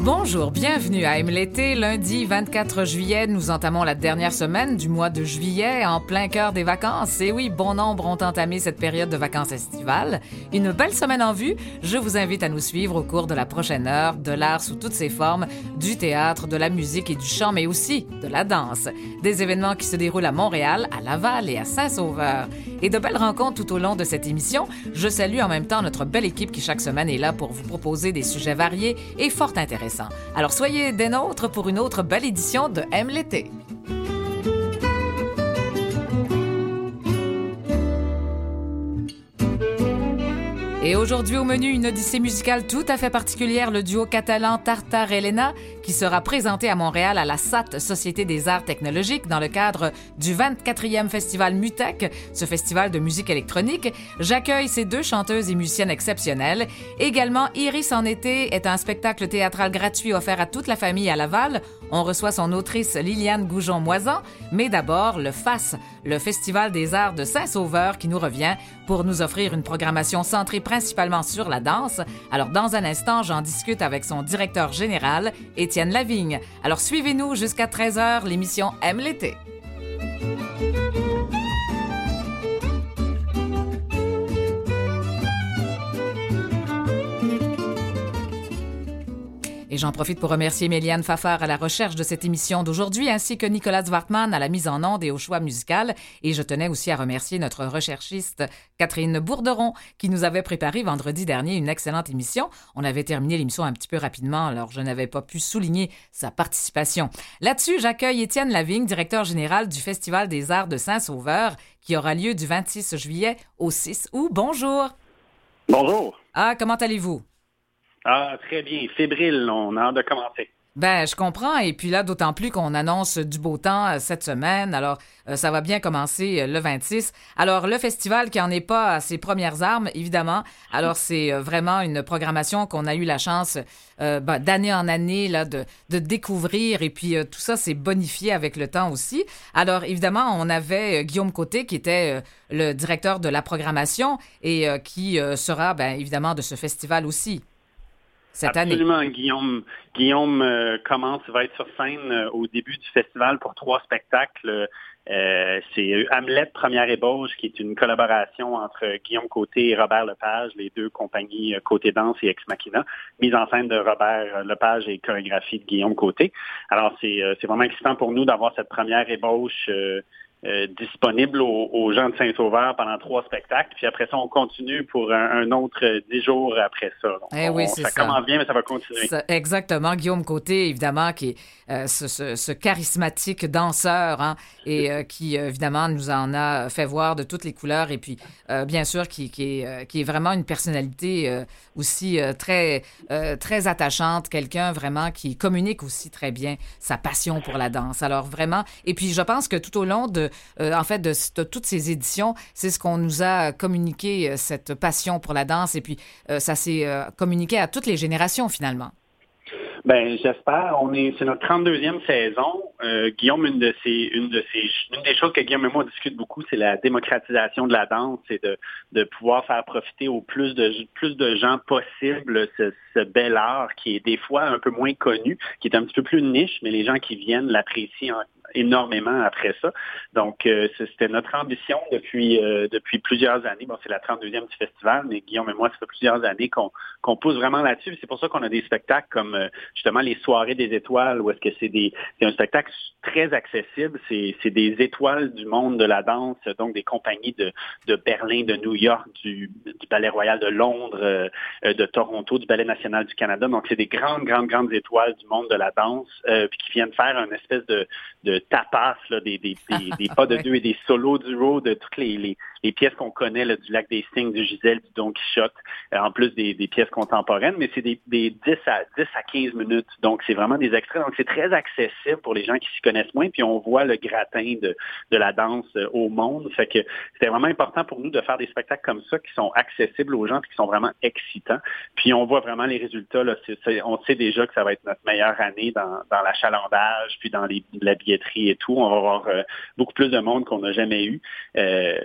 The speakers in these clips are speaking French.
Bonjour, bienvenue à Aime l'été. Lundi 24 juillet, nous entamons la dernière semaine du mois de juillet en plein cœur des vacances. Et oui, bon nombre ont entamé cette période de vacances estivales. Une belle semaine en vue. Je vous invite à nous suivre au cours de la prochaine heure de l'art sous toutes ses formes, du théâtre, de la musique et du chant, mais aussi de la danse. Des événements qui se déroulent à Montréal, à Laval et à Saint-Sauveur. Et de belles rencontres tout au long de cette émission. Je salue en même temps notre belle équipe qui chaque semaine est là pour vous proposer des sujets variés et fort intéressants. Alors soyez des nôtres pour une autre belle édition de Aime l'été. Et aujourd'hui au menu, une odyssée musicale tout à fait particulière, le duo catalan Tartar-Elena, qui sera présenté à Montréal à la SAT, Société des arts technologiques, dans le cadre du 24e Festival MUTEC, ce festival de musique électronique. J'accueille ces deux chanteuses et musiciennes exceptionnelles. Également, Iris en été est un spectacle théâtral gratuit offert à toute la famille à Laval. On reçoit son autrice Liliane Goujon-Moisan, mais d'abord le FAS, le Festival des arts de Saint-Sauveur, qui nous revient pour nous offrir une programmation centrée principalement sur la danse. Alors, dans un instant, j'en discute avec son directeur général, Étienne Lavigne. Alors, suivez-nous jusqu'à 13h, l'émission Aime l'été. Et j'en profite pour remercier Méliane Fafard à la recherche de cette émission d'aujourd'hui, ainsi que Nicolas Zwartman à la mise en onde et au choix musical. Et je tenais aussi à remercier notre recherchiste Catherine Bourderon, qui nous avait préparé vendredi dernier une excellente émission. On avait terminé l'émission un petit peu rapidement, alors je n'avais pas pu souligner sa participation. Là-dessus, j'accueille Étienne Lavigne, directeur général du Festival des arts de Saint-Sauveur, qui aura lieu du 26 juillet au 6 août. Bonjour. Bonjour. Ah, comment allez-vous? Ah, très bien. Fébrile, on a hâte de commencer. Ben, je comprends. Et puis là, d'autant plus qu'on annonce du beau temps cette semaine. Alors, ça va bien commencer le 26. Alors, le festival qui en est pas à ses premières armes, évidemment. Alors, c'est vraiment une programmation qu'on a eu la chance d'année en année là, de découvrir. Et puis, tout ça s'est bonifié avec le temps aussi. Alors, évidemment, on avait Guillaume Côté qui était le directeur de la programmation et qui sera, bien évidemment, de ce festival aussi. Absolument, année. Guillaume va être sur scène au début du festival pour 3 spectacles. C'est Hamlet, première ébauche, qui est une collaboration entre Guillaume Côté et Robert Lepage, les deux compagnies Côté Danse et Ex Machina, mise en scène de Robert Lepage et chorégraphie de Guillaume Côté. Alors, c'est vraiment excitant pour nous d'avoir cette première ébauche disponible aux gens de Saint-Sauveur pendant 3 spectacles. Puis après ça, on continue pour un autre 10 jours après ça. Donc, oui, c'est ça. Ça commence bien, mais ça va continuer. Exactement. Guillaume Côté, évidemment, qui est ce charismatique danseur hein, et qui, évidemment, nous en a fait voir de toutes les couleurs. Et puis, bien sûr, qui est vraiment une personnalité aussi très attachante. Quelqu'un vraiment qui communique aussi très bien sa passion pour la danse. Alors, vraiment... Et puis, je pense que tout au long de toutes ces éditions, c'est ce qu'on nous a communiqué, cette passion pour la danse, et puis ça s'est communiqué à toutes les générations, finalement. Ben, j'espère. C'est notre 32e saison. Guillaume, une des choses que Guillaume et moi on discute beaucoup, c'est la démocratisation de la danse et de pouvoir faire profiter au plus de gens possible ce bel art qui est des fois un peu moins connu, qui est un petit peu plus niche, mais les gens qui viennent l'apprécient énormément après ça. Donc, c'était notre ambition depuis plusieurs années. Bon, c'est la 32e du festival, mais Guillaume et moi, ça fait plusieurs années qu'on pousse vraiment là-dessus. C'est pour ça qu'on a des spectacles comme justement les Soirées des étoiles, où est-ce que c'est un spectacle très accessible. C'est des étoiles du monde de la danse, donc des compagnies de Berlin, de New York, du Ballet Royal de Londres, de Toronto, du Ballet National du Canada. Donc, c'est des grandes étoiles du monde de la danse puis qui viennent faire une espèce de tapas, là, des pas de deux et des solos duo de toutes les pièces qu'on connaît, là, du Lac des Cygnes, du Gisèle, du Don Quichotte, en plus des pièces contemporaines, mais c'est des 10 à 15 minutes. Donc, c'est vraiment des extraits. Donc, c'est très accessible pour les gens qui s'y connaissent moins, puis on voit le gratin de la danse au monde. Fait que c'était vraiment important pour nous de faire des spectacles comme ça qui sont accessibles aux gens puis qui sont vraiment excitants. Puis, on voit vraiment les résultats, là. On sait déjà que ça va être notre meilleure année dans l'achalandage, puis dans la billetterie et tout. On va avoir beaucoup plus de monde qu'on n'a jamais eu. Donc, à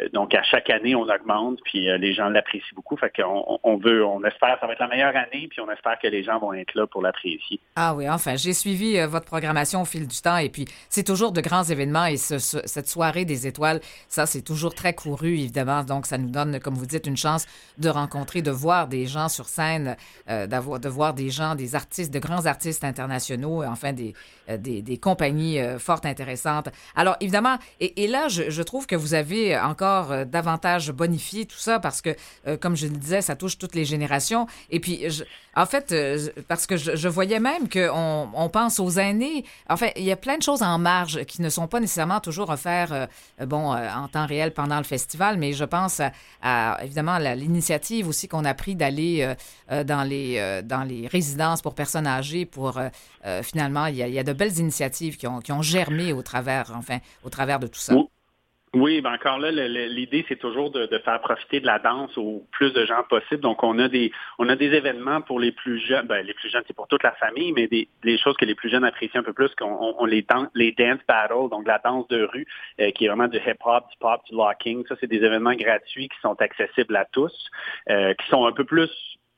chaque année, on augmente, puis les gens l'apprécient beaucoup. Fait qu'on on espère que ça va être la meilleure année, puis on espère que les gens vont être là pour l'apprécier. Ah oui, enfin, j'ai suivi votre programmation au fil du temps et puis c'est toujours de grands événements et cette soirée des étoiles, ça c'est toujours très couru évidemment, donc ça nous donne, comme vous dites, une chance de rencontrer, de voir des gens sur scène, de voir des gens, des artistes, de grands artistes internationaux, enfin des compagnies fort intéressantes. Alors évidemment, et là je trouve que vous avez encore davantage bonifié tout ça parce que, comme je le disais, ça touche toutes les générations et puis en fait, parce que je voyais même qu'on pense aux aînés. En fait, il y a plein de choses en marge qui ne sont pas nécessairement toujours offertes en temps réel pendant le festival, mais je pense évidemment à l'initiative aussi qu'on a pris d'aller dans les résidences pour personnes âgées pour finalement, il y a de belles initiatives qui ont germé au travers de tout ça. Oui, ben encore là, l'idée, c'est toujours de faire profiter de la danse au plus de gens possible. Donc, on a des événements pour les plus jeunes. Ben, les plus jeunes, c'est pour toute la famille, mais des choses que les plus jeunes apprécient un peu plus, qu'on les dance battles, donc la danse de rue, qui est vraiment du hip-hop, du pop, du locking. Ça, c'est des événements gratuits qui sont accessibles à tous, qui sont un peu plus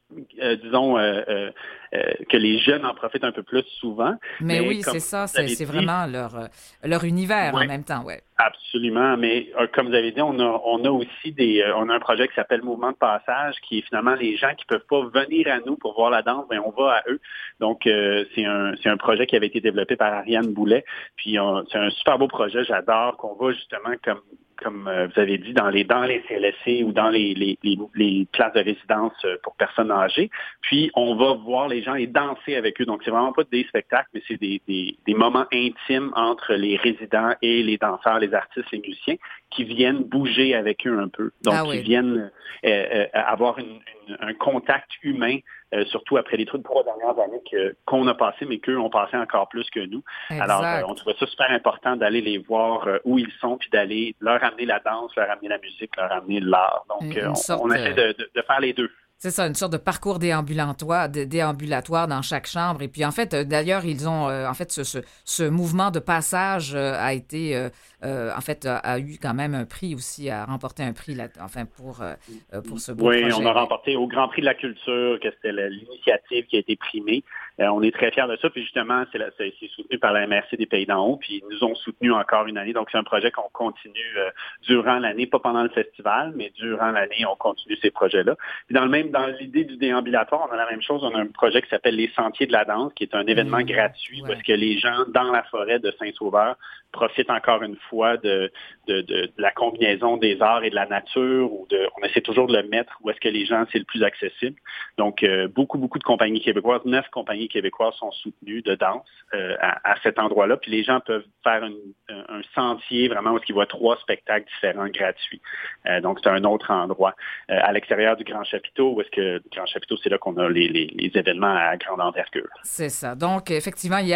que les jeunes en profitent un peu plus souvent. Mais oui, c'est ça, c'est vraiment leur univers en même temps, ouais. Absolument, mais comme vous avez dit, on a aussi on a un projet qui s'appelle Mouvement de passage, qui est finalement les gens qui peuvent pas venir à nous pour voir la danse, mais on va à eux. Donc c'est un projet qui avait été développé par Ariane Boulet, puis c'est un super beau projet, j'adore, qu'on va justement comme vous avez dit, dans les CLSC ou dans les places de résidence pour personnes âgées. Puis, on va voir les gens et danser avec eux. Donc, c'est vraiment pas des spectacles, mais c'est des moments intimes entre les résidents et les danseurs, les artistes, les musiciens, qui viennent bouger avec eux un peu. Donc, qui viennent avoir un contact humain, surtout après les 3 dernières années qu'on a passé, mais qu'eux ont passé encore plus que nous. Exact. Alors, on trouvait ça super important d'aller les voir où ils sont, puis d'aller leur amener la danse, leur amener la musique, leur amener l'art. Donc, on essaie de faire les deux. C'est ça, une sorte de parcours déambulatoire dans chaque chambre. Et puis, en fait, d'ailleurs, ils ont, ce mouvement de passage a été, a eu quand même un prix aussi, a remporté un prix, pour ce beau projet. Oui, on a remporté au Grand Prix de la culture, que c'était l'initiative qui a été primée. On est très fiers de ça. Puis justement, c'est soutenu par la MRC des Pays d'en haut, puis ils nous ont soutenus encore une année. Donc, c'est un projet qu'on continue durant l'année, pas pendant le festival, mais durant l'année, on continue ces projets-là. Puis dans l'idée du déambulatoire, on a la même chose. On a un projet qui s'appelle Les Sentiers de la danse, qui est un événement gratuit parce que les gens, dans la forêt de Saint-Sauveur, profitent encore une fois de la combinaison des arts et de la nature. On essaie toujours de le mettre où est-ce que les gens, c'est le plus accessible. Donc, beaucoup de compagnies québécoises, 9 compagnies québécoises sont soutenues de danse à cet endroit-là. Puis les gens peuvent faire un sentier vraiment où ils voient 3 spectacles différents gratuits. Donc, c'est un autre endroit. À l'extérieur du Grand Chapiteau, où est-ce que le Grand Chapiteau, c'est là qu'on a les événements à grande envergure. C'est ça. Donc, effectivement, il y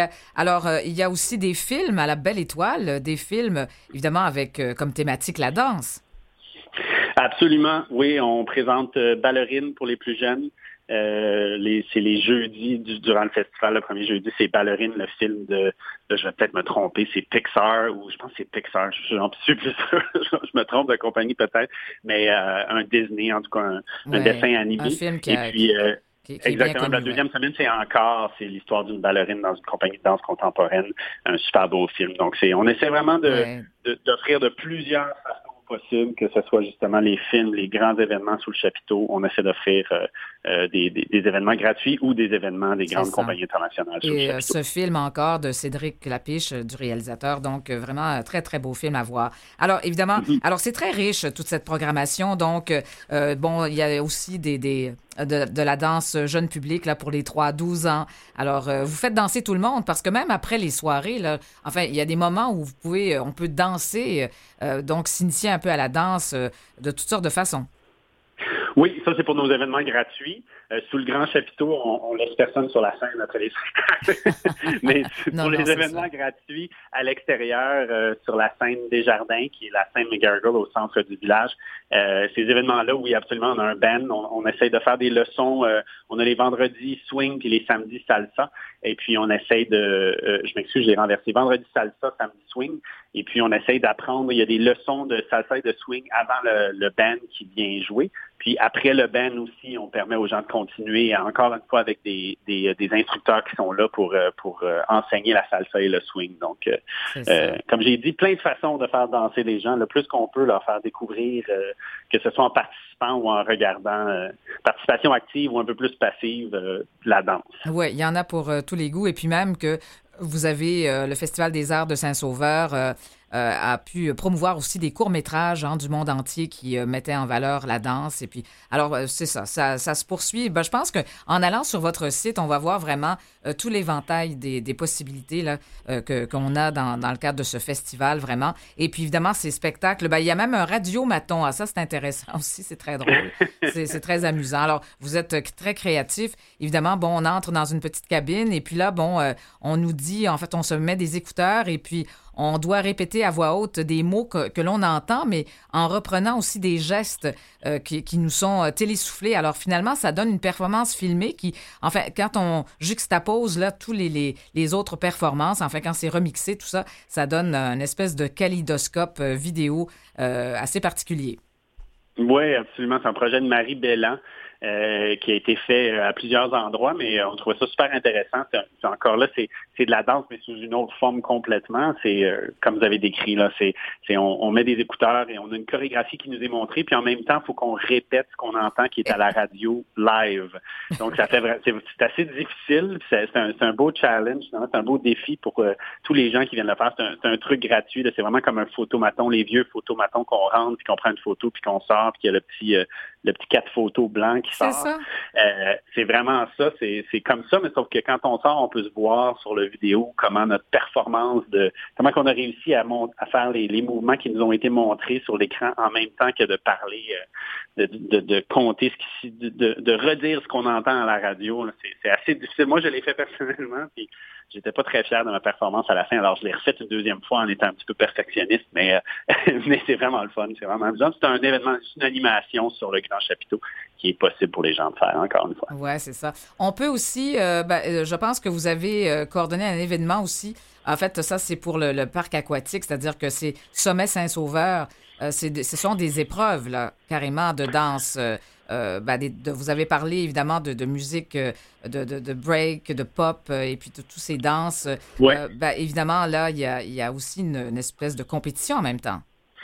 a aussi des films à la Belle Étoile, des films, évidemment, avec comme thématique la danse. Absolument, oui. On présente Ballerine pour les plus jeunes. C'est les jeudis durant le festival. Le premier jeudi, c'est Ballerine, le film je vais peut-être me tromper, c'est Pixar, ou je pense que c'est Pixar, je suis plus sûr, je me trompe de compagnie peut-être, mais un Disney, en tout cas un dessin animé. Un film qui exactement. La deuxième semaine, c'est l'histoire d'une ballerine dans une compagnie de danse contemporaine. Un super beau film. Donc, on essaie vraiment d'offrir de plusieurs façons possibles, que ce soit justement les films, les grands événements sous le chapiteau. On essaie d'offrir des événements gratuits ou des événements des grandes compagnies internationales sous le chapiteau. Et ce film encore de Cédric Lapiche, du réalisateur. Donc, vraiment, un très, très beau film à voir. Alors, évidemment, alors c'est très riche, toute cette programmation. Donc, il y a aussi de la danse jeune public là, pour les 3-12 ans. Alors, vous faites danser tout le monde parce que même après les soirées, là, enfin, il y a des moments où on peut danser, donc s'initier un peu à la danse de toutes sortes de façons. Oui, ça c'est pour nos événements gratuits. Sous le grand chapiteau, on laisse personne sur la scène après les spectacles. Mais pour les événements gratuits à l'extérieur, sur la scène des Jardins, qui est la scène McGarrigle au centre du village, ces événements-là, oui, absolument, on a un band. On essaye de faire des leçons. On a les vendredis swing puis les samedis salsa. Et puis on essaye je m'excuse, j'ai renversé. Vendredi salsa, samedi swing. Et puis on essaye d'apprendre. Il y a des leçons de salsa et de swing avant le band qui vient jouer. Puis après le band aussi, on permet aux gens de continuer, encore une fois, avec des instructeurs qui sont là pour enseigner la salsa et le swing. Donc, comme j'ai dit, plein de façons de faire danser les gens. Le plus qu'on peut leur faire découvrir, que ce soit en participant ou en regardant, participation active ou un peu plus passive, la danse. Oui, il y en a pour tous les goûts. Et puis même que vous avez le Festival des arts de Saint-Sauveur a pu promouvoir aussi des courts-métrages du monde entier qui mettaient en valeur la danse. Et puis, alors, c'est ça se poursuit. Je pense qu'en allant sur votre site, on va voir vraiment tout l'éventail des possibilités là, qu'on a dans le cadre de ce festival, vraiment. Et puis, évidemment, ces spectacles, il y a même un radiomaton. Ah, ça, c'est intéressant aussi. C'est très drôle. C'est très amusant. Alors, vous êtes très créatif. Évidemment, on entre dans une petite cabine et puis là, on nous dit, en fait, on se met des écouteurs et puis on doit répéter à voix haute des mots que l'on entend, mais en reprenant aussi des gestes qui nous sont télésoufflés. Alors finalement, ça donne une performance filmée qui, enfin, quand on juxtapose là tous les autres performances, enfin quand c'est remixé, tout ça, ça donne une espèce de kaléidoscope vidéo assez particulier. Oui, absolument. C'est un projet de Marie Belland. Qui a été fait à plusieurs endroits, mais on trouvait ça super intéressant. C'est encore là, c'est de la danse, mais sous une autre forme complètement. C'est comme vous avez décrit là, on met des écouteurs et on a une chorégraphie qui nous est montrée, puis en même temps, il faut qu'on répète ce qu'on entend qui est à la radio live. Donc ça fait c'est assez difficile. C'est un beau challenge, c'est un beau défi pour tous les gens qui viennent le faire. C'est un truc gratuit. Là. C'est vraiment comme un photomaton, les vieux photomatons qu'on rentre, puis qu'on prend une photo, puis qu'on sort, puis qu'il y a le petit 4 photos blanc qui sort. C'est ça. C'est vraiment ça. C'est comme ça, mais sauf que quand on sort, on peut se voir sur la vidéo comment notre performance comment qu'on a réussi à faire les mouvements qui nous ont été montrés sur l'écran en même temps que de parler, de compter de redire ce qu'on entend à la radio. Là. C'est assez difficile. Moi, je l'ai fait personnellement, puis j'étais pas très fier de ma performance à la fin. Alors, je l'ai refait une deuxième fois en étant un petit peu perfectionniste, mais c'est vraiment le fun. C'est vraiment amusant. C'est un événement, c'est une animation sur le grand chapiteau qui est possible pour les gens de faire, encore une fois. Oui, c'est ça. On peut aussi, je pense que vous avez coordonné un événement aussi. En fait, ça, c'est pour le parc aquatique, c'est-à-dire que c'est Sommet Saint-Sauveur. Ce sont des épreuves, là, carrément, de danse. Vous avez parlé, évidemment, de musique, de break, de pop, et puis de toutes ces danses. Ouais. Évidemment, là, il y a aussi une espèce de compétition en même temps.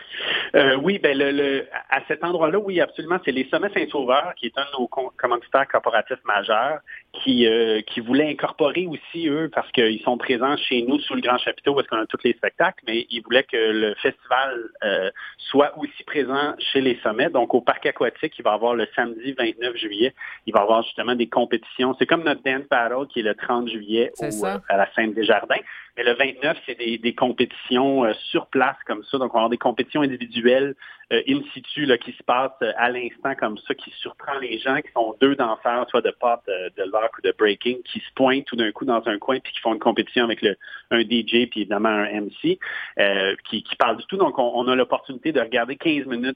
Oui, à cet endroit-là, oui, absolument. C'est les Sommets Saint-Sauveur, qui est un de nos commanditaires corporatifs majeurs, qui voulait incorporer aussi, eux, parce qu'ils sont présents chez nous sous le grand chapiteau, parce qu'on a tous les spectacles, mais ils voulaient que le festival soit aussi présent chez les Sommets. Donc, au parc aquatique, il va y avoir le samedi 29 juillet, il va y avoir justement des compétitions. C'est comme notre Dance Battle, qui est le 30 juillet à la Scène des Jardins. Mais le 29, c'est des compétitions sur place comme ça. Donc, on va avoir des compétitions individuelles in situ là, qui se passent à l'instant comme ça, qui surprend les gens, qui sont deux danseurs, soit de pop, de lock ou de breaking, qui se pointent tout d'un coup dans un coin puis qui font une compétition avec un DJ puis évidemment un MC qui parle du tout. Donc, on a l'opportunité de regarder 15 minutes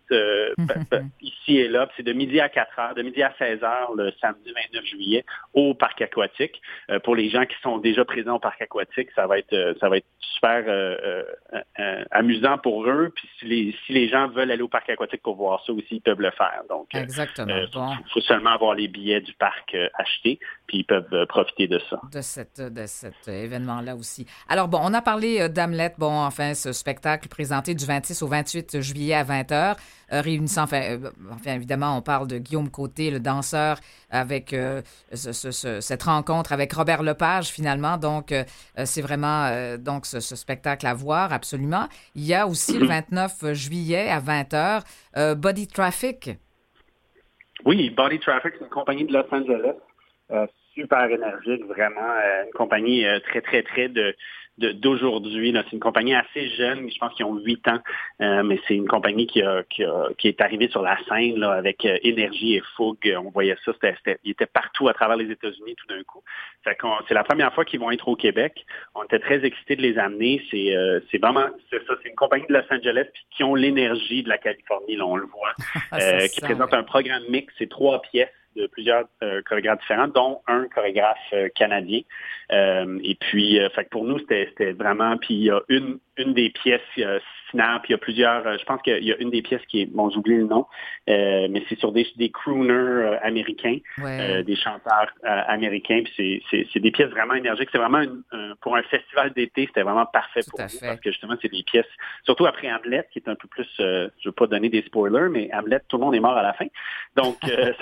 ici et là. Puis c'est de midi à 4 heures, de midi à 16 heures le samedi 29 juillet au parc aquatique. Pour les gens qui sont déjà présents au parc aquatique, ça va être super amusant pour eux. Puis si les gens veulent aller au parc aquatique pour voir ça aussi, ils peuvent le faire. Donc, exactement. Il faut seulement avoir les billets du parc achetés, puis ils peuvent profiter de ça. De cet événement-là aussi. Alors, on a parlé d'Hamlet, ce spectacle présenté du 26 au 28 juillet à 20h, réunissant, évidemment, on parle de Guillaume Côté, le danseur, avec cette rencontre avec Robert Lepage, finalement. Donc, c'est vraiment ce spectacle à voir, absolument. Il y a aussi le 29 juillet à 20h, Body Traffic. Oui, Body Traffic, c'est une compagnie de Los Angeles. super énergique, vraiment une compagnie très, très, très d'aujourd'hui. Là. C'est une compagnie assez jeune, je pense qu'ils ont 8 ans, mais c'est une compagnie qui est arrivée sur la scène là, avec énergie et fougue. On voyait ça, ils étaient partout à travers les États-Unis tout d'un coup. C'est la première fois qu'ils vont être au Québec. On était très excités de les amener. C'est vraiment ça. C'est une compagnie de Los Angeles puis qui ont l'énergie de la Californie, là, on le voit, qui présente un programme mix. C'est 3 pièces de plusieurs chorégraphes différents, dont un chorégraphe canadien. Et puis, fait que pour nous, c'était vraiment... Puis il y a une des pièces finales, puis il y a plusieurs... je pense qu'il y a une des pièces qui est... Bon, j'oublie le nom, mais c'est sur des crooners américains, des chanteurs américains, puis c'est des pièces vraiment énergiques. C'est vraiment, pour un festival d'été, c'était vraiment parfait pour nous, parce que justement, c'est des pièces... Surtout après Hamlet, qui est un peu plus... je veux pas donner des spoilers, mais Hamlet, tout le monde est mort à la fin. Donc,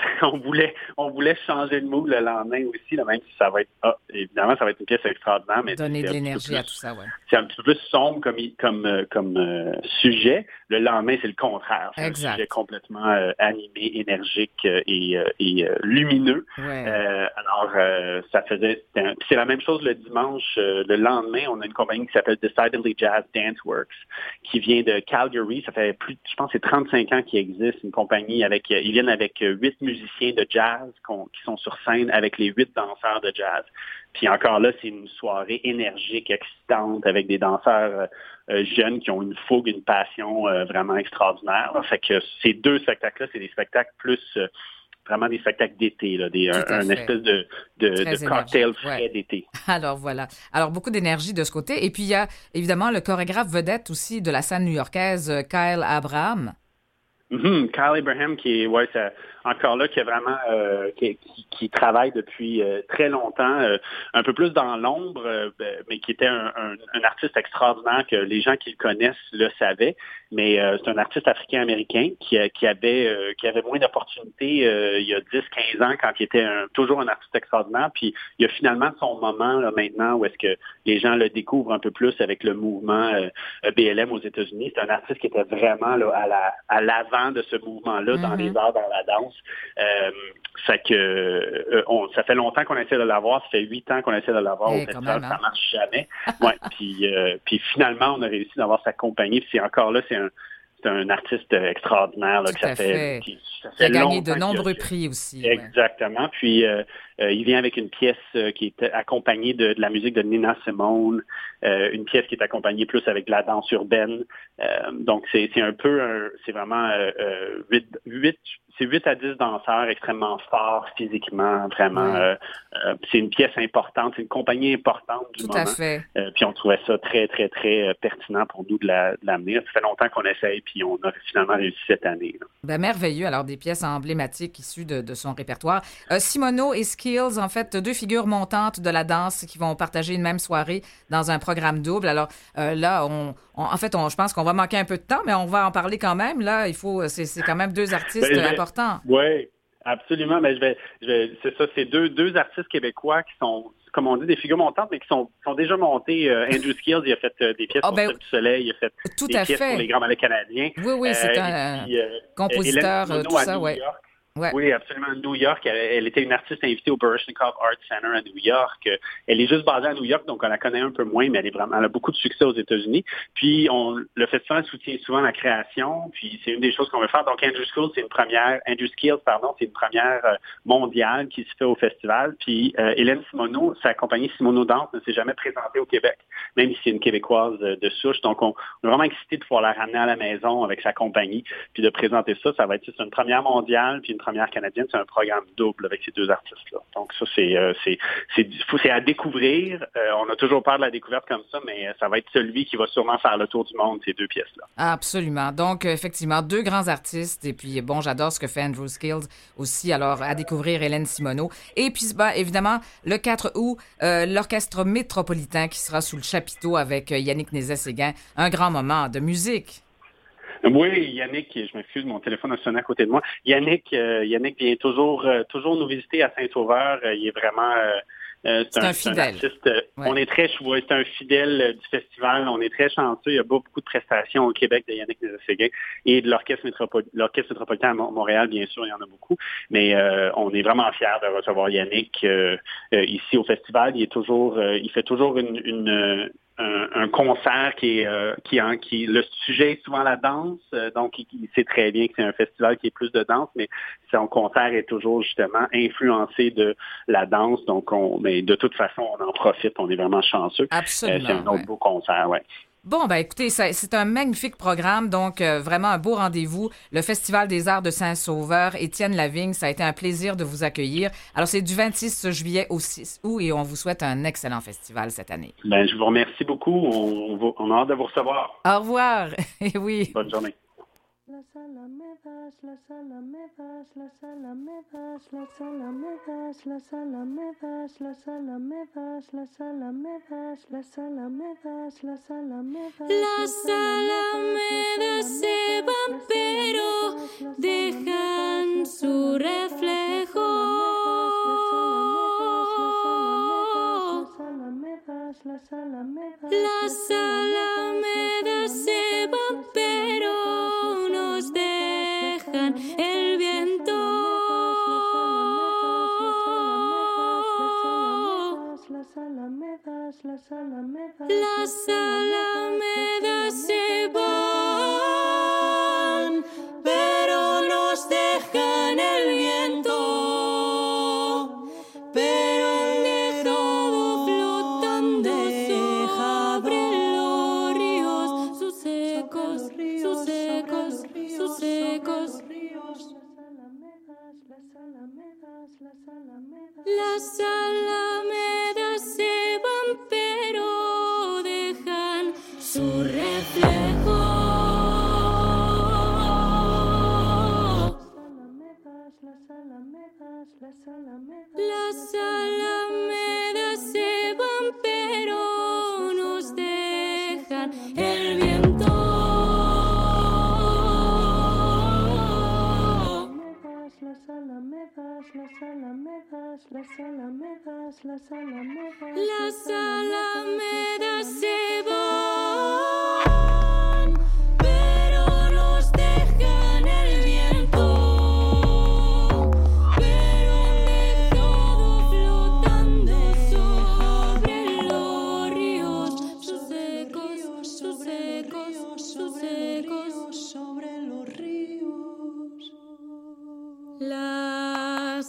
on voulait changer de mood le lendemain aussi, là, même si ça va être... évidemment, ça va être une pièce extraordinaire, mais donner de l'énergie à tout ça, c'est un petit peu plus sombre comme sujet. Le lendemain, c'est le contraire. C'est un sujet complètement animé, énergique et lumineux. Alors, ça faisait... c'est la même chose le dimanche. Le lendemain, on a une compagnie qui s'appelle Decidedly Jazz Dance Works, qui vient de Calgary. Ça fait je pense, c'est 35 ans qu'ils existent. Une compagnie ils viennent avec 8 musiciens de jazz qui sont sur scène avec les 8 danseurs de jazz. Puis encore là, c'est une soirée énergique, excitante, avec des danseurs jeunes qui ont une fougue, une passion vraiment extraordinaire. Là. Fait que ces 2 spectacles-là, c'est des spectacles plus... vraiment des spectacles d'été, là, un espèce de cocktail frais d'été. Alors voilà. Alors beaucoup d'énergie de ce côté. Et puis il y a évidemment le chorégraphe vedette aussi de la scène new-yorkaise, Kyle Abraham. Kyle Abraham encore là, qui est vraiment qui travaille depuis très longtemps, un peu plus dans l'ombre, mais qui était un artiste extraordinaire que les gens qui le connaissent le savaient. Mais c'est un artiste africain-américain qui avait moins d'opportunités il y a 10-15 ans quand il était toujours un artiste extraordinaire. Puis il y a finalement son moment là, maintenant où est-ce que les gens le découvrent un peu plus avec le mouvement BLM aux États-Unis. C'est un artiste qui était vraiment là, à l'avant de ce mouvement-là dans les arts, dans la danse. Ça fait longtemps qu'on essaie de l'avoir. Ça fait 8 ans qu'on essaie de l'avoir au festival. Ça marche jamais. Puis finalement, on a réussi d'avoir sa compagnie. Puis encore là, c'est un artiste extraordinaire. Là, ça fait il a gagné de nombreux prix aussi. Exactement. Ouais. Puis il vient avec une pièce qui est accompagnée de la musique de Nina Simone, une pièce qui est accompagnée plus avec de la danse urbaine. Donc c'est vraiment 8 à 10 danseurs extrêmement forts physiquement, vraiment. C'est une pièce importante, c'est une compagnie importante du moment. Tout à fait. Puis on trouvait ça très, très, très pertinent pour nous de l'amener. Ça fait longtemps qu'on essaye, puis on a finalement réussi cette année. Ben, merveilleux. Alors, des pièces emblématiques issues de son répertoire. Simoneau et Skills, en fait, 2 figures montantes de la danse qui vont partager une même soirée dans un programme double. Alors là, je pense qu'on va manquer un peu de temps, mais on va en parler quand même. Là, c'est quand même 2 artistes importants. Oui, absolument. Mais c'est ça, c'est deux artistes québécois qui sont, comme on dit, des figures montantes, mais qui sont déjà montés. Andrew Skills, il a fait des pièces pour Cirque du Soleil, il a fait des pièces pour les Grands Ballets canadiens. Oui, c'est un compositeur, tout ça, oui. Ouais. Oui, absolument. À New York, elle était une artiste invitée au Baryshnikov Art Center à New York. Elle est juste basée à New York, donc on la connaît un peu moins, mais elle a beaucoup de succès aux États-Unis. Puis le festival soutient souvent la création, puis c'est une des choses qu'on veut faire. Donc Andrew Skills, c'est une première mondiale qui se fait au festival. Puis Hélène Simoneau, sa compagnie Simoneau Danse ne s'est jamais présentée au Québec, même si c'est une Québécoise de souche. Donc on est vraiment excité de pouvoir la ramener à la maison avec sa compagnie, puis de présenter ça. Ça va être une première mondiale, puis une première canadienne, c'est un programme double avec ces 2 artistes-là. Donc ça, c'est à découvrir. On a toujours peur de la découverte comme ça, mais ça va être celui qui va sûrement faire le tour du monde, ces 2 pièces-là. Absolument. Donc, effectivement, 2 grands artistes. Et puis, bon, j'adore ce que fait Andrew Skills aussi. Alors, à découvrir Hélène Simoneau. Et puis, évidemment, le 4 août, l'Orchestre métropolitain qui sera sous le chapiteau avec Yannick Nézet-Séguin. Un grand moment de musique. Oui, Yannick, je m'excuse, mon téléphone a sonné à côté de moi. Yannick vient toujours nous visiter à Saint-Sauveur. Il est vraiment C'est un fidèle. Artiste, on est très choyé, c'est un fidèle du festival. On est très chanceux. Il y a beaucoup de prestations au Québec de Yannick Nézet-Séguin et de l'Orchestre métropolitain à Montréal, bien sûr, il y en a beaucoup. Mais on est vraiment fiers de recevoir Yannick ici au festival. Il fait toujours un concert qui le sujet est souvent la danse, donc il sait très bien que c'est un festival qui est plus de danse, mais son concert est toujours justement influencé de la danse, donc mais de toute façon on en profite, on est vraiment chanceux. Absolument. C'est un autre beau concert, ouais. Bon, ben écoutez, c'est un magnifique programme, donc vraiment un beau rendez-vous. Le Festival des Arts de Saint-Sauveur, Étienne Lavigne, ça a été un plaisir de vous accueillir. Alors, c'est du 26 juillet au 6 août et on vous souhaite un excellent festival cette année. Ben, je vous remercie beaucoup. On a hâte de vous recevoir. Au revoir. Et oui. Bonne journée. Las alamedas, las alamedas, las alamedas, las alamedas, las alamedas, las alamedas, las alamedas, las alamedas, las alamedas. Las alamedas se van, pero dejan su reflejo. Las alamedas se van, pero nos dejan el viento. Las alamedas se van, pero nos dejan el viento. Pero el todo flotando sobre los ríos, sus secos, sus secos, sus secos. Las alamedas se van, pero dejan su reflejo. Las alamedas se van, pero nos dejan el viento. Las alamedas se van, pero nos dejan el viento. Pero todo flotando sobre los ríos, sus secos, sus secos, sus secos. Sobre los ríos. Las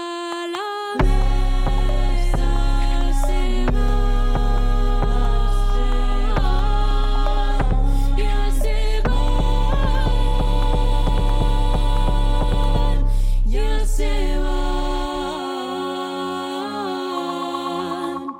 alamedas se van, ya se van, ya se van.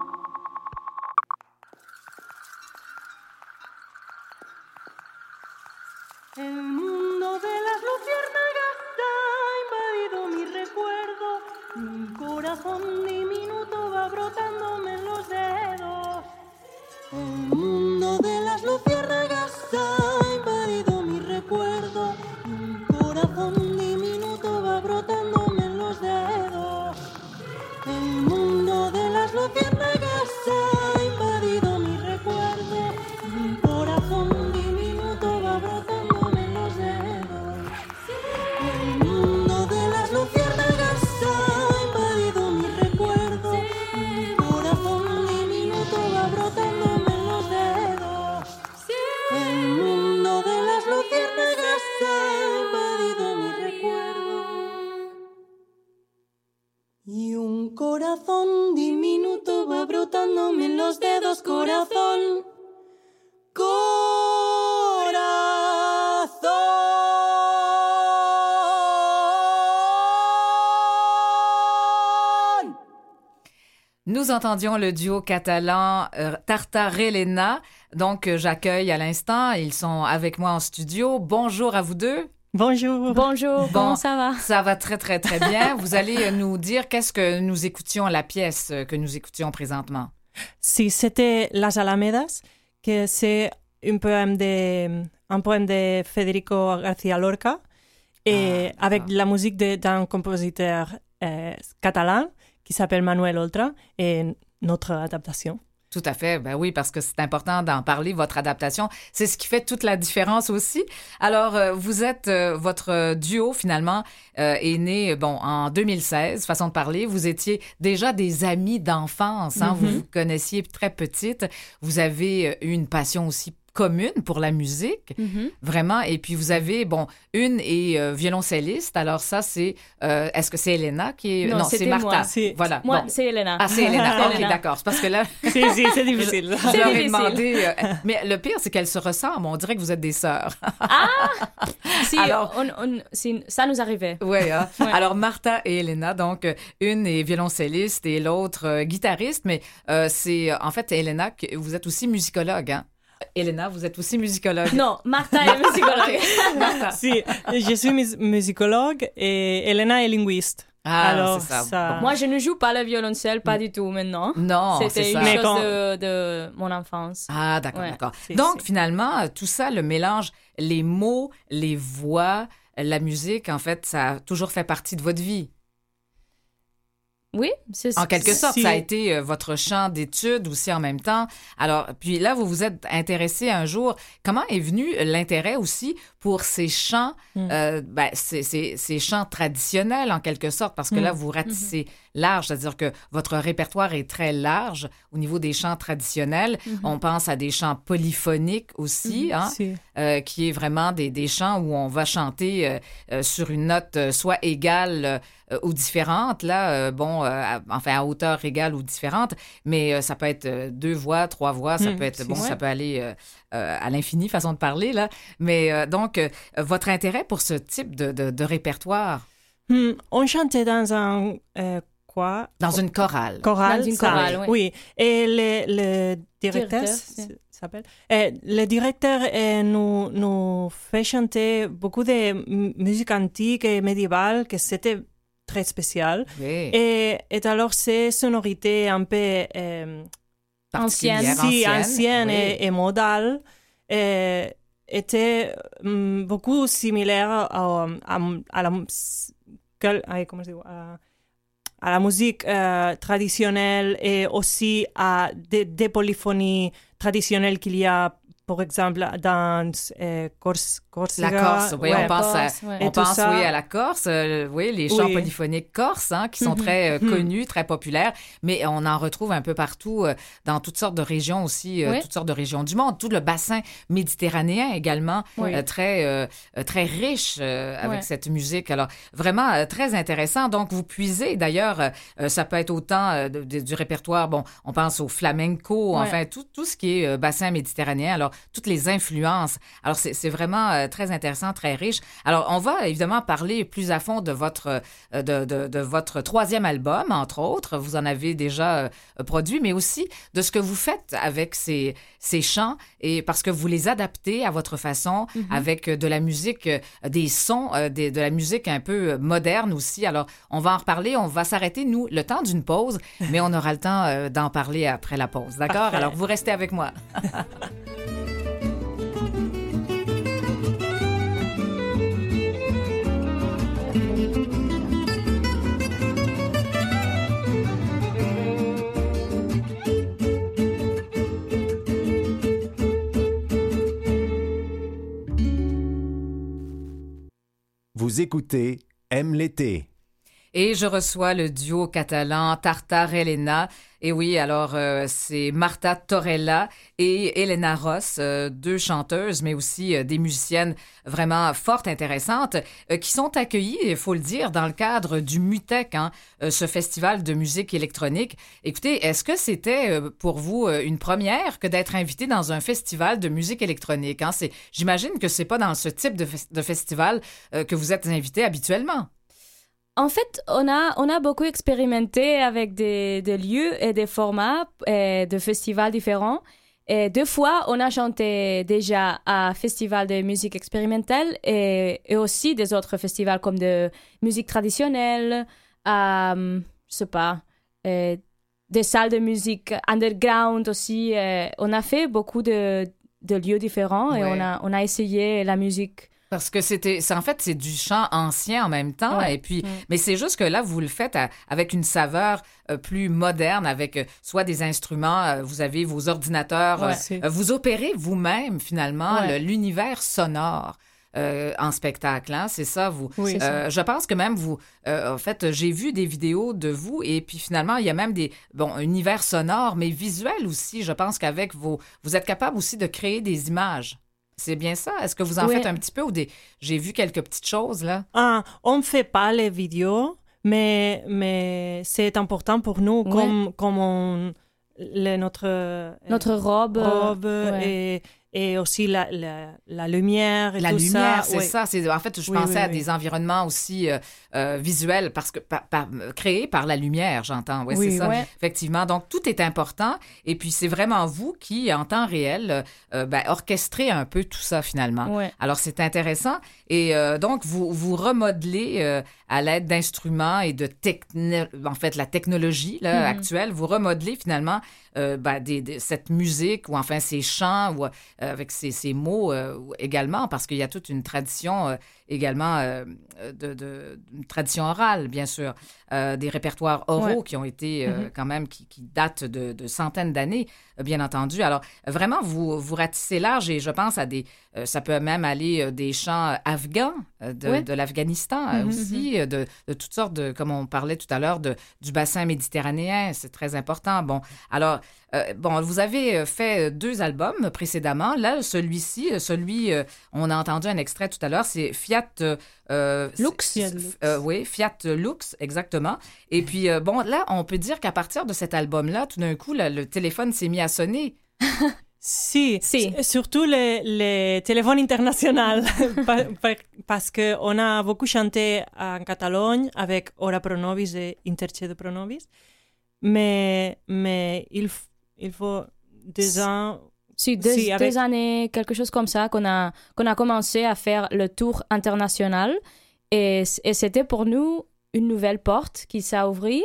El mundo de las luciérnagas ha invadido mi recuerdo. Un corazón diminuto va brotándome en los dedos. El mundo de las luciérnagas ha invadido mi recuerdo. Un corazón diminuto va brotándome en los dedos. El mundo de las luciérnagas ha invadido mi recuerdo. Un corazón diminuto va brotándome en los dedos. El mundo de las luciérnagas ha invadido mi recuerdo. Un corazón diminuto va brotándome en los dedos. El mundo de las luciérnagas ha invadido mi recuerdo. Y un corazón diminuto va brotándome en los dedos, corazón. Corazón. Nous entendions le duo catalan Tartar-Elena. Donc, j'accueille à l'instant. Ils sont avec moi en studio. Bonjour à vous deux. Bonjour. Bonjour, comment ça va? Ça va très, très, très bien. Vous allez nous dire qu'est-ce que nous écoutions, la pièce que nous écoutions présentement. Si, c'était Las Alamedas, que c'est un poème de Federico García Lorca, et avec la musique d'un compositeur catalan qui s'appelle Manuel Oltra et notre adaptation. Tout à fait, ben oui, parce que c'est important d'en parler, votre adaptation. C'est ce qui fait toute la différence aussi. Alors, vous êtes, votre duo, finalement, est né, en 2016, façon de parler. Vous étiez déjà des amis d'enfance, hein? Vous vous connaissiez très petite. Vous avez eu une passion aussi commune pour la musique, vraiment. Et puis, vous avez, une est violoncelliste. Alors ça, c'est... est-ce que c'est Elena qui est... Non, c'est c'était Martha. moi. Voilà. Moi, c'est Elena. Ah, c'est Elena. OK, Elena. d'accord. C'est parce que là... C'est difficile. Je leur ai demandé... mais le pire, c'est qu'elles se ressemblent. On dirait que vous êtes des sœurs. Si, Alors- ça nous arrivait. Oui, hein? Alors, Martha et Elena, donc, une est violoncelliste et l'autre guitariste, mais c'est, en fait, Elena, vous êtes aussi musicologue, hein? Elena, vous êtes aussi musicologue. Non, Martha est musicologue. Martha. Si, je suis musicologue et Elena est linguiste. Ah, Alors, c'est ça. Moi, je ne joue pas le violoncelle, pas du tout maintenant. Non, c'est C'était ça. une Mais chose quand- de mon enfance. Ah, d'accord, Ouais. d'accord. C'est- Donc, c'est- finalement, tout ça, le mélange, les mots, les voix, la musique, en fait, ça a toujours fait partie de votre vie. Oui, c'est En quelque sorte, Si- ça a été votre champ d'études aussi en même temps. Alors, puis là, vous vous êtes intéressé un jour. Comment est venu l'intérêt aussi pour ces chants, ces chants traditionnels en quelque sorte? Parce que là, vous ratissez large, c'est-à-dire que votre répertoire est très large au niveau des chants traditionnels. On pense à des chants polyphoniques aussi, hein? Si. Qui est vraiment des chants où on va chanter sur une note soit égale ou différente, là, à hauteur égale ou différente, mais ça peut être 2 voix, 3 voix, ça peut être, ça peut aller à l'infini, façon de parler, là. Mais donc, votre intérêt pour ce type de répertoire? On chantait dans un quoi? Dans une chorale. Chorale. Dans une ça, chorale, oui. Oui. Et le directeur, s'appelle. Le directeur nous fait chanter beaucoup de musique antique et médiévale, que c'était très spécial. Oui. Et alors, ces sonorités un peu Particulière, anciennes oui. et modales étaient beaucoup similaires à la comment je dis, à la musique traditionnelle et aussi à des polyphonies traditionnelles qu'il y a, par exemple, dans Corsica. La Corse, oui, Ouais. on pense, Corse, ouais. Et on tout pense ça. oui, à la Corse, les chants Oui. polyphoniques corses, hein, qui sont très connus, très populaires, mais on en retrouve un peu partout, dans toutes sortes de régions aussi, Oui. toutes sortes de régions du monde. Tout le bassin méditerranéen également, Oui. très riche avec Ouais. cette musique. Alors, vraiment très intéressant. Donc, vous puisez, d'ailleurs, ça peut être autant du répertoire, on pense au flamenco, Ouais. enfin, tout ce qui est bassin méditerranéen, alors, toutes les influences. Alors, c'est vraiment très intéressant, très riche. Alors, on va évidemment parler plus à fond de votre, de votre 3e album, entre autres. Vous en avez déjà produit, mais aussi de ce que vous faites avec ces chants, et parce que vous les adaptez à votre façon, avec de la musique, des sons, de la musique un peu moderne aussi. Alors, on va en reparler. On va s'arrêter, nous, le temps d'une pause, mais on aura le temps d'en parler après la pause. D'accord? Parfait. Alors, vous restez avec moi. Vous écoutez Aime l'été. Et je reçois le duo catalan Tartar Elena. Et oui, alors c'est Marta Torella et Elena Ross, 2 chanteuses, mais aussi des musiciennes vraiment fort intéressantes, qui sont accueillies, il faut le dire, dans le cadre du MUTEC, hein, ce festival de musique électronique. Écoutez, est-ce que c'était pour vous une première que d'être invité dans un festival de musique électronique? Hein? J'imagine que c'est pas dans ce type de festival que vous êtes invité habituellement. En fait, on a beaucoup expérimenté avec des lieux et des formats de festivals différents. Et 2 fois, on a chanté déjà à festival de musique expérimentale et aussi des autres festivals comme de musique traditionnelle, je sais pas, des salles de musique underground aussi. On a fait beaucoup de lieux différents et Ouais. on a essayé la musique Parce que en fait, c'est du chant ancien en même temps. Ouais. Et puis, mais c'est juste que là, vous le faites avec une saveur plus moderne, avec soit des instruments, vous avez vos ordinateurs, vous opérez vous-même, finalement, l'univers sonore. En spectacle, hein, c'est ça, vous. Oui, c'est ça. Je pense que même vous, en fait, j'ai vu des vidéos de vous et puis finalement, il y a même un univers sonore, mais visuel aussi. Je pense qu'avec vous êtes capable aussi de créer des images. C'est bien ça? Est-ce que vous en faites un petit peu ou j'ai vu quelques petites choses, là? On ne fait pas les vidéos, mais c'est important pour nous, comme notre robe et aussi la lumière et la tout lumière, ça. c'est ça. En fait, je pensais à des environnements aussi visuels parce que créés par la lumière, j'entends. Oui, c'est ça. Ouais. Effectivement. Donc, tout est important. Et puis, c'est vraiment vous qui, en temps réel, orchestrez un peu tout ça, finalement. Ouais. Alors, c'est intéressant. Et donc, vous remodelez à l'aide d'instruments et de en fait, la technologie là, actuelle. Vous remodelez, finalement, cette musique ou enfin ces chants ou avec ces mots également, parce qu'il y a toute une tradition également une tradition orale, bien sûr, des répertoires oraux qui ont été quand même, qui datent de centaines d'années, bien entendu. Alors, vraiment, vous ratissez large et je pense à ça peut même aller des chants afghans de l'Afghanistan aussi, de toutes sortes comme on parlait tout à l'heure, du bassin méditerranéen. C'est très important. Bon, alors, vous avez fait 2 albums précédemment. Là, celui-ci, on a entendu un extrait tout à l'heure, c'est Fiat Lux. Oui, Fiat Lux, exactement. Et puis, là, on peut dire qu'à partir de cet album-là, tout d'un coup, le téléphone s'est mis à sonner. Si. Surtout les téléphones internationaux, parce qu'on a beaucoup chanté en Catalogne avec Ora pro nobis et Intercedo pro nobis, mais il faut 2 ans... Deux années, quelque chose comme ça, qu'on a commencé à faire le tour international. Et c'était pour nous une nouvelle porte qui s'est ouverte.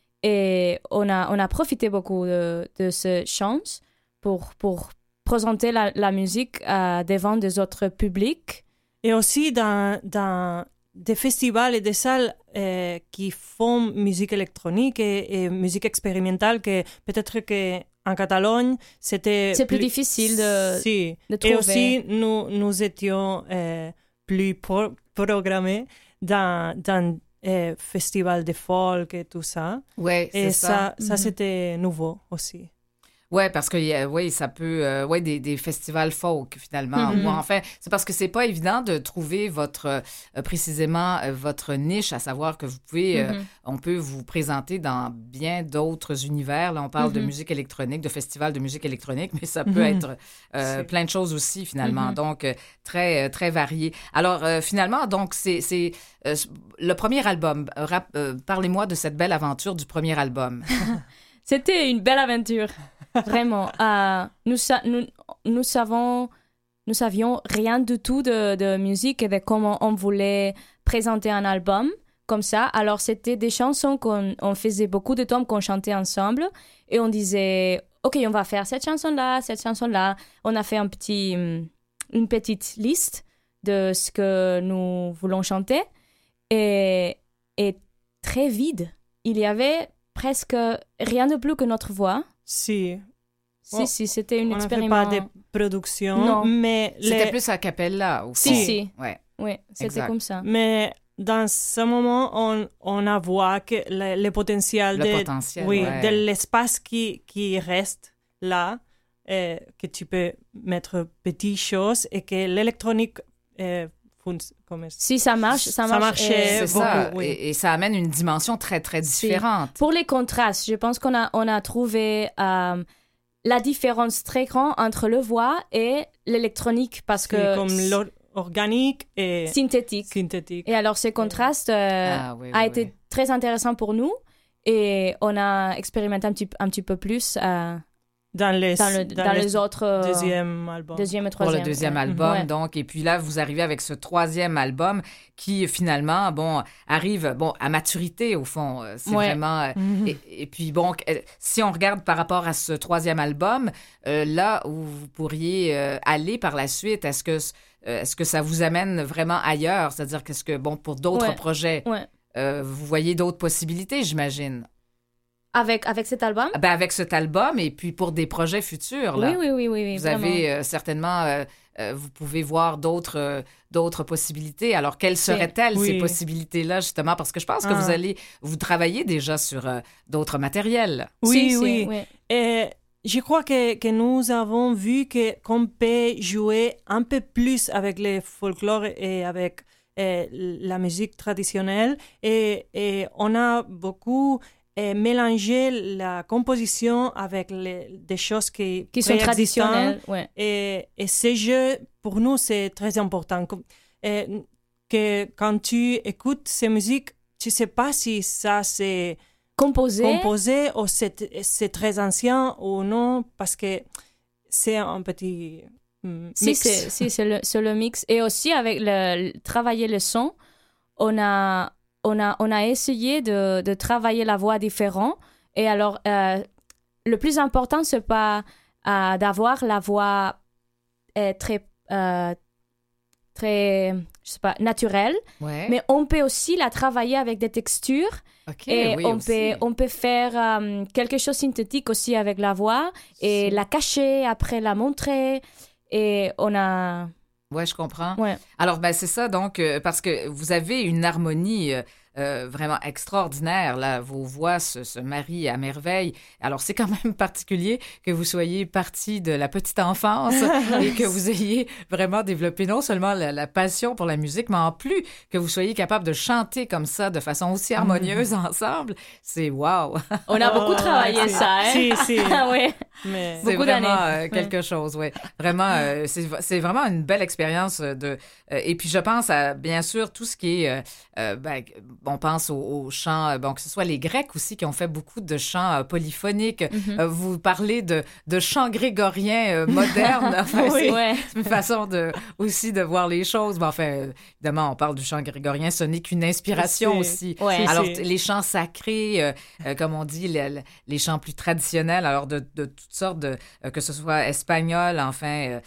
Et on a profité beaucoup de cette chance pour présenter la musique devant des autres publics. Et aussi dans des festivals et des salles qui font musique électronique et musique expérimentale, que peut-être qu'en Catalogne, c'est plus difficile de trouver. Et aussi, nous étions plus programmés dans festivals de folk et tout ça. Oui, c'est et ça. Ça c'était nouveau aussi. Oui, parce que ça peut... des festivals folk, finalement. Ou enfin, c'est parce que c'est pas évident de trouver précisément votre niche, à savoir que vous pouvez... on peut vous présenter dans bien d'autres univers. Là, on parle de musique électronique, de festivals de musique électronique, mais ça peut être plein de choses aussi, finalement. Donc, très, très varié. Alors, finalement, donc, c'est le premier album. Parlez-moi de cette belle aventure du premier album. C'était une belle aventure. Vraiment. Nous savions rien du tout de musique et de comment on voulait présenter un album comme ça. Alors, c'était des chansons qu'on faisait beaucoup de temps, qu'on chantait ensemble. Et on disait, OK, on va faire cette chanson-là, cette chanson-là. On a fait une petite liste de ce que nous voulons chanter. Et très vite, il y avait presque rien de plus que notre voix. Si, c'était une expérience. On n'a fait pas de production, mais... C'était plus a cappella, au fond. Si. Ouais. Oui, c'était exact. comme ça. Mais dans ce moment, on a vu que le potentiel, de l'espace qui reste là, que tu peux mettre petites choses et que l'électronique... Si ça marche, ça marchait c'est beaucoup, ça. Oui. Et ça amène une dimension très, très différente. Pour les contrastes, je pense qu'on a trouvé la différence très grande entre le voix et l'électronique parce que... comme l'organique et synthétique. Et alors, ce contraste a été très intéressant pour nous et on a expérimenté un petit peu plus... dans les autres deuxième et troisième. Pour le deuxième album, donc. Et puis là, vous arrivez avec ce troisième album qui, finalement, arrive à maturité, au fond. C'est vraiment... Et puis, si on regarde par rapport à ce troisième album, là où vous pourriez aller par la suite, est-ce que est-ce que ça vous amène vraiment ailleurs? C'est-à-dire qu'est-ce que, bon, pour d'autres projets, vous voyez d'autres possibilités, j'imagine? Avec cet album? Ben avec cet album et puis pour des projets futurs, là. Oui, vous vraiment. Avez certainement... vous pouvez voir d'autres possibilités. Alors, quelles seraient-elles, ces possibilités-là, justement? Parce que je pense que vous travaillez déjà sur d'autres matériels. Oui. Et je crois que nous avons vu qu'on peut jouer un peu plus avec le folklore et avec la musique traditionnelle. Et on a beaucoup... mélanger la composition avec des choses qui sont traditionnelles. Et ces jeux, pour nous, c'est très important. Que quand tu écoutes ces musiques, tu ne sais pas si ça c'est composé ou c'est très ancien ou non, parce que c'est un petit mix. Si, c'est le mix. Et aussi, avec travailler le son, on a essayé de travailler la voix différente. Et alors, le plus important, c'est pas d'avoir la voix très, je sais pas, naturelle, mais on peut aussi la travailler avec des textures. Et on peut faire quelque chose de synthétique aussi avec la voix et la cacher, après la montrer. Et on a... Oui, je comprends. Ouais. Alors, ben c'est ça, donc, parce que vous avez une harmonie vraiment extraordinaire, là. Vos voix se marient à merveille. Alors, c'est quand même particulier que vous soyez parti de la petite enfance et que vous ayez vraiment développé non seulement la passion pour la musique, mais en plus que vous soyez capable de chanter comme ça de façon aussi harmonieuse ensemble. C'est wow! On a beaucoup travaillé ça, hein? Si. Oui. Mais... C'est vraiment quelque chose, oui. Vraiment, c'est vraiment une belle expérience et puis je pense à, bien sûr, tout ce qui est... on pense aux chants, que ce soit les Grecs aussi qui ont fait beaucoup de chants polyphoniques. Vous parlez de chants grégoriens modernes. Enfin, c'est une façon aussi de voir les choses. Mais enfin, évidemment, on parle du chant grégorien, ce n'est qu'une inspiration aussi. Ouais. Alors, les chants sacrés, comme on dit, les chants plus traditionnels, alors de toutes sortes, que ce soit espagnol, enfin,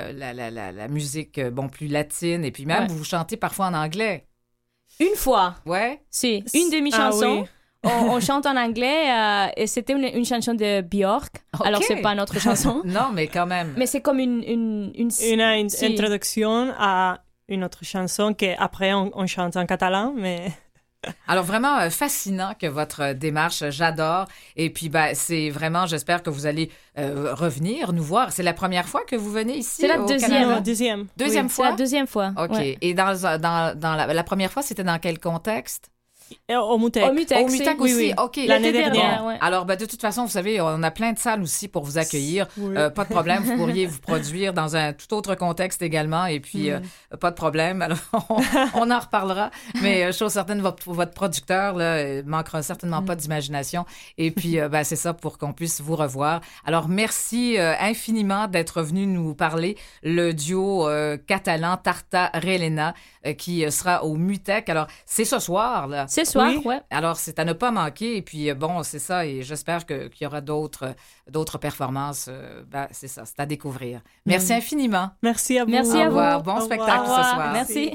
la musique, plus latine, et puis même, vous chantez parfois en anglais. Une fois. Ouais. Si, une demi-chanson. On chante en anglais et c'était une chanson de Björk. Okay. Alors, c'est pas notre chanson. Non, mais quand même. Mais c'est comme une introduction à une autre chanson qu'après on chante en catalan, mais... Alors, vraiment fascinant que votre démarche, j'adore. Et puis, c'est vraiment, j'espère que vous allez revenir nous voir. C'est la première fois que vous venez ici? C'est la deuxième. Deuxième fois? C'est la deuxième fois. OK. Ouais. Et dans la première fois, c'était dans quel contexte? Au Mutec. Au Mutec aussi. Oui. OK. L'année dernière. Ouais. Alors, de toute façon, vous savez, on a plein de salles aussi pour vous accueillir. Oui. Pas de problème. Vous pourriez vous produire dans un tout autre contexte également. Et puis, pas de problème. Alors, on en reparlera. Mais je suis certaine votre producteur là, manquera certainement pas d'imagination. Et puis, c'est ça pour qu'on puisse vous revoir. Alors, merci infiniment d'être venu nous parler. Le duo catalan Tarta-Relena qui sera au Mutec. Alors, c'est ce soir, là. Ce soir, oui. Alors, c'est à ne pas manquer. Et puis, c'est ça. Et j'espère qu'il y aura d'autres performances. C'est ça, c'est à découvrir. Merci infiniment. Merci à vous. Merci à vous. Bon spectacle ce soir. Merci.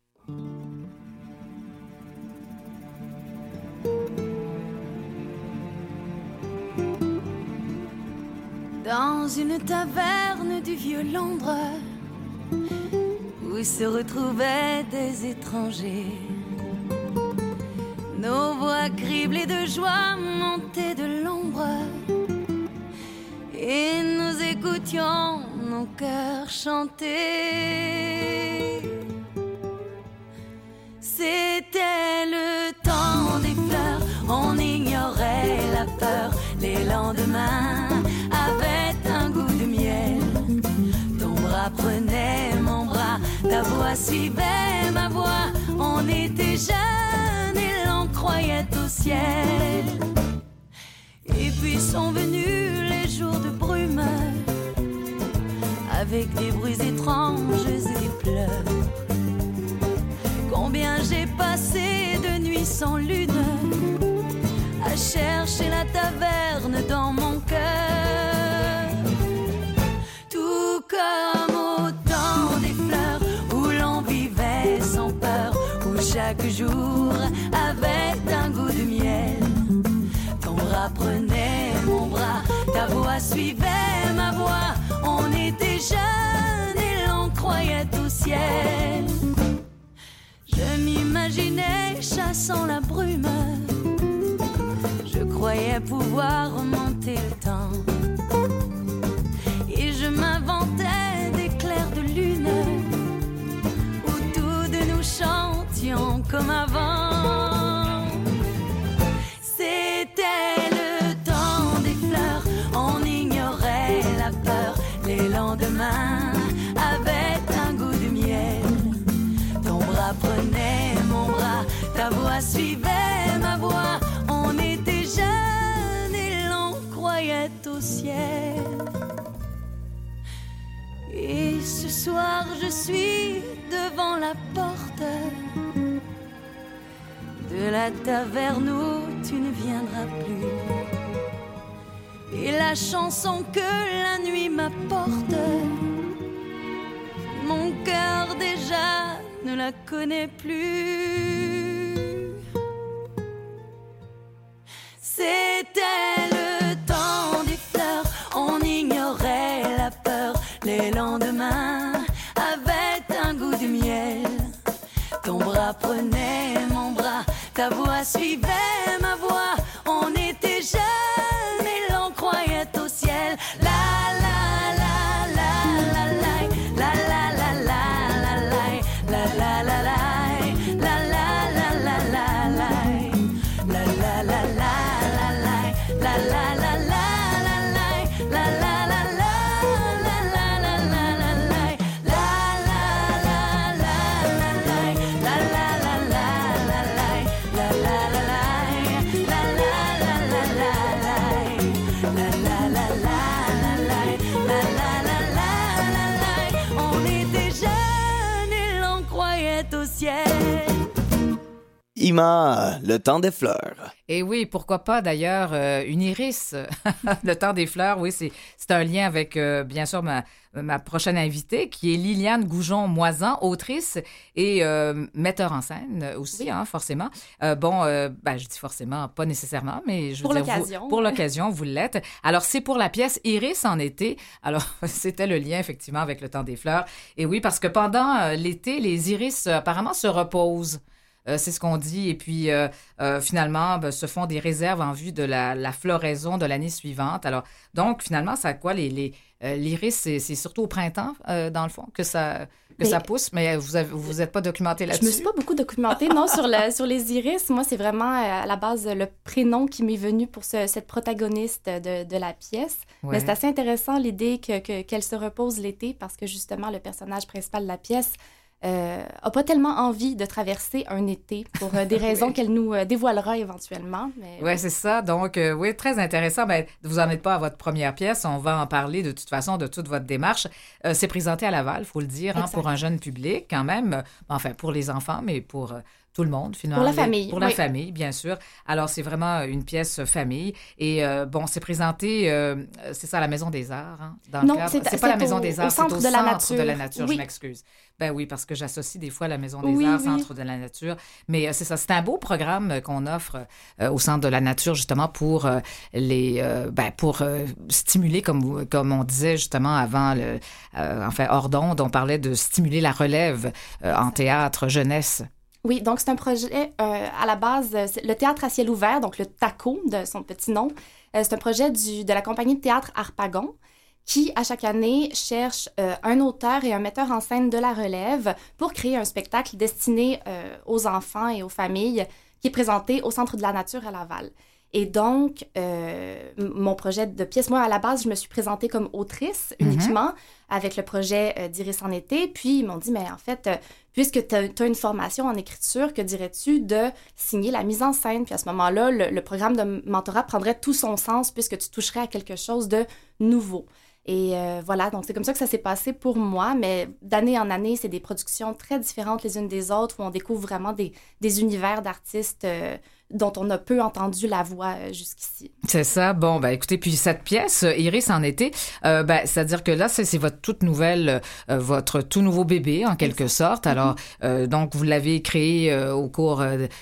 Dans une taverne du vieux Londres, où se retrouvaient des étrangers, nos voix criblées de joie montaient de l'ombre, et nous écoutions nos cœurs chanter. C'était le temps des fleurs, on ignorait la peur. Les lendemains avaient un goût de miel. Ton bras prenait mon bras, ta voix suivait ma voix. On était jeunes et l'on croyait au ciel. Et puis sont venus les jours de brume, avec des bruits étranges et des pleurs. Combien j'ai passé de nuits sans lune à chercher la taverne dans mon cœur. Tout comme au temps des fleurs, chaque jour avait un goût de miel. Ton bras prenait mon bras, ta voix suivait ma voix. On était jeunes et l'on croyait au ciel. Je m'imaginais chassant la brume. Je croyais pouvoir remonter le temps. Et je m'inventais des clairs de lune où tous deux nous chantions comme avant. C'était le temps des fleurs, on ignorait la peur. Les lendemains avaient un goût de miel. Ton bras prenait mon bras, ta voix suivait ma voix. On était jeunes et l'on croyait au ciel. Et ce soir je suis devant la porte de la taverne où tu ne viendras plus. Et la chanson que la nuit m'apporte, mon cœur déjà ne la connaît plus. C'était le temps des fleurs, on ignorait la peur. Les lendemains avaient un goût de miel. Ton bras prenait mon bras, ta voix suivait ma voix. On était jeunes et l'on croyait au ciel. La la la la la la la la la la la la la la la la Ima, le temps des fleurs. Et oui, pourquoi pas d'ailleurs une iris. Le temps des fleurs, oui, c'est un lien avec, bien sûr, ma prochaine invitée, qui est Liliane Goujon-Moisan, autrice et metteur en scène aussi, hein, forcément. Je dis forcément, pas nécessairement, mais je veux dire, pour l'occasion, vous l'êtes. Alors, c'est pour la pièce Iris en été. Alors, c'était le lien, effectivement, avec le temps des fleurs. Et oui, parce que pendant l'été, les iris, apparemment, se reposent. C'est ce qu'on dit. Et puis, finalement, se font des réserves en vue de la floraison de l'année suivante. Alors, donc, finalement, ça quoi? L'iris, c'est surtout au printemps, dans le fond, que ça pousse. Mais vous êtes pas documenté là-dessus? Je me suis pas beaucoup documentée, non, sur les iris. Moi, c'est vraiment, à la base, le prénom qui m'est venu pour cette protagoniste de la pièce. Ouais. Mais c'est assez intéressant, l'idée qu'elle se repose l'été, parce que, justement, le personnage principal de la pièce n'a pas tellement envie de traverser un été pour des raisons qu'elle nous dévoilera éventuellement. Oui, c'est ça. Donc, oui, très intéressant. Ben, vous n'en êtes pas à votre première pièce. On va en parler de toute façon, de toute votre démarche. C'est présenté à Laval, il faut le dire, hein, pour un jeune public quand même. Enfin, pour les enfants, mais pour tout le monde, finalement. Pour la famille. Pour la famille, bien sûr. Alors, c'est vraiment une pièce famille. Et c'est présenté, c'est ça, à la Maison des Arts. Hein, non, c'est pas la Maison des Arts, c'est au Centre de la Nature. Oui. Je m'excuse. Ben oui, parce que j'associe des fois la Maison des Arts, Centre de la Nature. Mais c'est ça, c'est un beau programme qu'on offre au Centre de la Nature, justement, pour stimuler, comme on disait justement avant, hors d'onde, on parlait de stimuler la relève en théâtre jeunesse. Oui, donc c'est un projet, à la base, le théâtre à ciel ouvert, donc le TACO de son petit nom. C'est un projet de la compagnie de théâtre Harpagon qui, à chaque année, cherche un auteur et un metteur en scène de la relève pour créer un spectacle destiné aux enfants et aux familles qui est présenté au Centre de la Nature à Laval. Et donc, mon projet de pièce, moi, à la base, je me suis présentée comme autrice uniquement avec le projet d'Iris en été. Puis, ils m'ont dit, mais en fait, puisque tu as une formation en écriture, que dirais-tu de signer la mise en scène? Puis à ce moment-là, le programme de mentorat prendrait tout son sens puisque tu toucherais à quelque chose de nouveau. Et voilà, donc c'est comme ça que ça s'est passé pour moi, mais d'année en année, c'est des productions très différentes les unes des autres où on découvre vraiment des univers d'artistes dont on a peu entendu la voix jusqu'ici. C'est ça. Bon, ben écoutez, puis cette pièce, Iris en été, c'est-à-dire que là, c'est votre toute nouvelle, votre tout nouveau bébé, en quelque sorte. Alors, donc, vous l'avez créé au cours,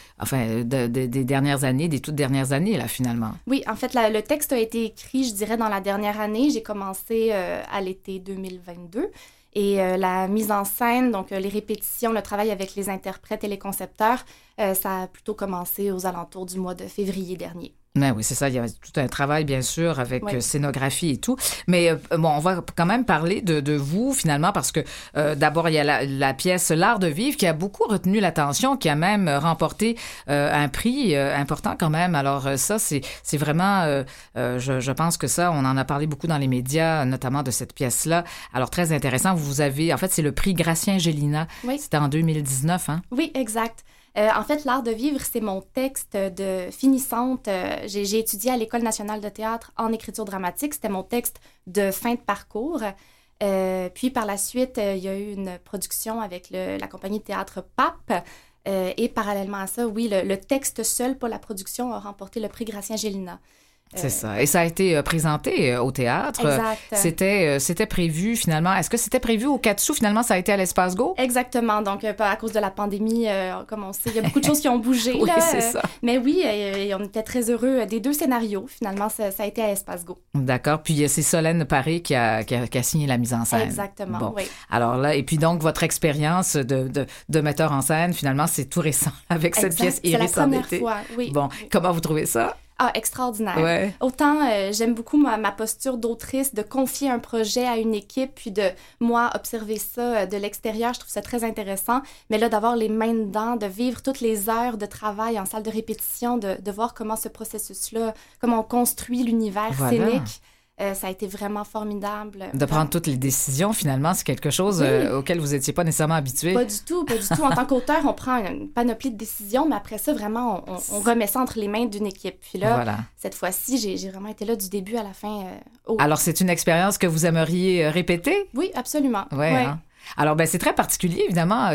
des dernières années, des toutes dernières années, là, finalement. Oui, en fait, le texte a été écrit, je dirais, dans la dernière année. J'ai commencé à l'été 2022. Et la mise en scène, donc les répétitions, le travail avec les interprètes et les concepteurs, ça a plutôt commencé aux alentours du mois de février dernier. Ben oui, c'est ça. Il y a tout un travail, bien sûr, avec scénographie et tout. Mais on va quand même parler de vous, finalement, parce que d'abord, il y a la pièce L'Art de vivre qui a beaucoup retenu l'attention, qui a même remporté un prix important quand même. Alors ça, c'est vraiment, je pense que ça, on en a parlé beaucoup dans les médias, notamment de cette pièce-là. Alors, très intéressant. Vous avez, en fait, c'est le prix Gratien Gélina. Oui. C'était en 2019, hein? Oui, exact. En fait, L'Art de vivre, c'est mon texte de finissante. J'ai étudié à l'École nationale de théâtre en écriture dramatique. C'était mon texte de fin de parcours. Puis par la suite, il y a eu une production avec la compagnie de théâtre Pape. Et parallèlement à ça, oui, le texte seul, pas la production, a remporté le prix Gratien Gélina. C'est ça. Et ça a été présenté au théâtre. Exact. C'était prévu, finalement. Est-ce que c'était prévu au Katsu? Finalement, ça a été à l'Espace Go? Exactement. Donc, à cause de la pandémie, comme on sait, il y a beaucoup de choses qui ont bougé. Oui, là, c'est ça. Mais oui, on était très heureux des deux scénarios. Finalement, ça a été à Espace Go. D'accord. Puis, c'est Solène Paré qui a signé la mise en scène. Exactement, bon. Oui. Alors là, et puis donc, votre expérience de metteur en scène, finalement, c'est tout récent avec cette pièce Iris en été. C'est la première fois, oui. Bon, comment vous trouvez ça? Ah, extraordinaire. Ouais. Autant j'aime beaucoup ma posture d'autrice, de confier un projet à une équipe, puis de, moi, observer ça de l'extérieur. Je trouve ça très intéressant. Mais là, d'avoir les mains dedans, de vivre toutes les heures de travail en salle de répétition, de voir comment ce processus-là, comment on construit l'univers scénique. Ça a été vraiment formidable. De prendre toutes les décisions, finalement, c'est quelque chose auquel vous n'étiez pas nécessairement habitué. Pas du tout, pas du tout. En tant qu'auteur, on prend une panoplie de décisions, mais après ça, vraiment, on remet ça entre les mains d'une équipe. Puis là, cette fois-ci, j'ai vraiment été là du début à la fin. Alors, c'est une expérience que vous aimeriez répéter? Oui, absolument. Ouais. Hein? Alors, c'est très particulier, évidemment,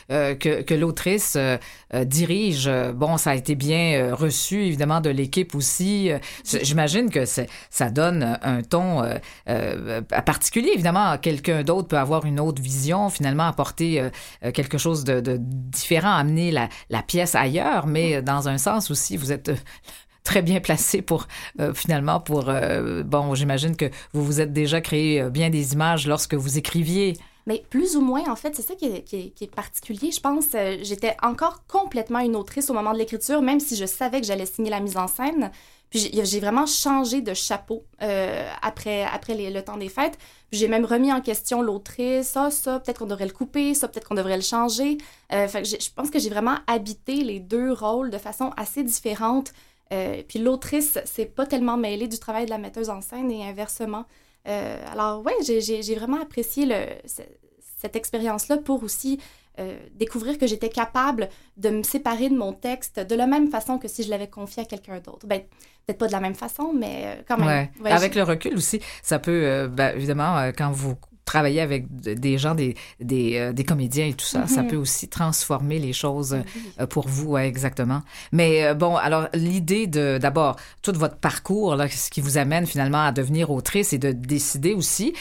que l'autrice dirige. Bon, ça a été bien reçu, évidemment, de l'équipe aussi. J'imagine que ça donne un ton particulier. Évidemment, quelqu'un d'autre peut avoir une autre vision, finalement, apporter quelque chose de différent, amener la pièce ailleurs, mais dans un sens aussi, vous êtes... très bien placé pour, finalement, j'imagine que vous vous êtes déjà créé bien des images lorsque vous écriviez. Mais plus ou moins, en fait, c'est ça qui est particulier. Je pense j'étais encore complètement une autrice au moment de l'écriture, même si je savais que j'allais signer la mise en scène. Puis j'ai vraiment changé de chapeau après le temps des fêtes. Puis j'ai même remis en question l'autrice. Ça, peut-être qu'on devrait le couper. Ça, peut-être qu'on devrait le changer. Fait que je pense que j'ai vraiment habité les deux rôles de façon assez différente. Puis l'autrice s'est pas tellement mêlée du travail de la metteuse en scène et inversement. Alors, ouais, j'ai vraiment apprécié cette expérience-là pour aussi découvrir que j'étais capable de me séparer de mon texte de la même façon que si je l'avais confié à quelqu'un d'autre. Ben, peut-être pas de la même façon, mais quand même. Ouais. Avec le recul aussi, ça peut, évidemment, quand vous travailler avec des gens, des comédiens et tout ça, ça peut aussi transformer les choses pour vous, ouais, exactement. Mais alors l'idée d'abord, tout votre parcours, là, ce qui vous amène finalement à devenir autrice et de décider aussi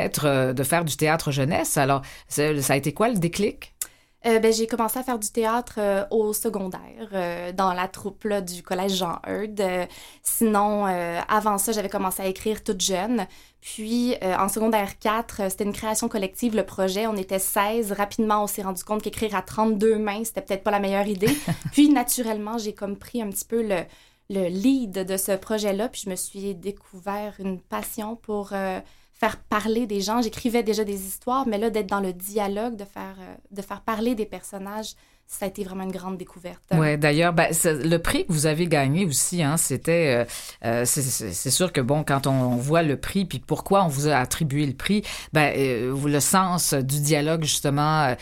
de faire du théâtre jeunesse. Alors, ça a été quoi le déclic? J'ai commencé à faire du théâtre au secondaire, dans la troupe là, du collège Jean Heard. Sinon, avant ça, j'avais commencé à écrire toute jeune. Puis, en secondaire 4, c'était une création collective, le projet. On était 16. Rapidement, on s'est rendu compte qu'écrire à 32 mains, c'était peut-être pas la meilleure idée. Puis, naturellement, j'ai comme pris un petit peu le lead de ce projet-là. Puis, je me suis découvert une passion pour... faire parler des gens. J'écrivais déjà des histoires, mais là, d'être dans le dialogue, de faire parler des personnages, ça a été vraiment une grande découverte. Oui, d'ailleurs, le prix que vous avez gagné aussi, hein, c'était... c'est sûr que, quand on voit le prix, puis pourquoi on vous a attribué le prix, le sens du dialogue, justement,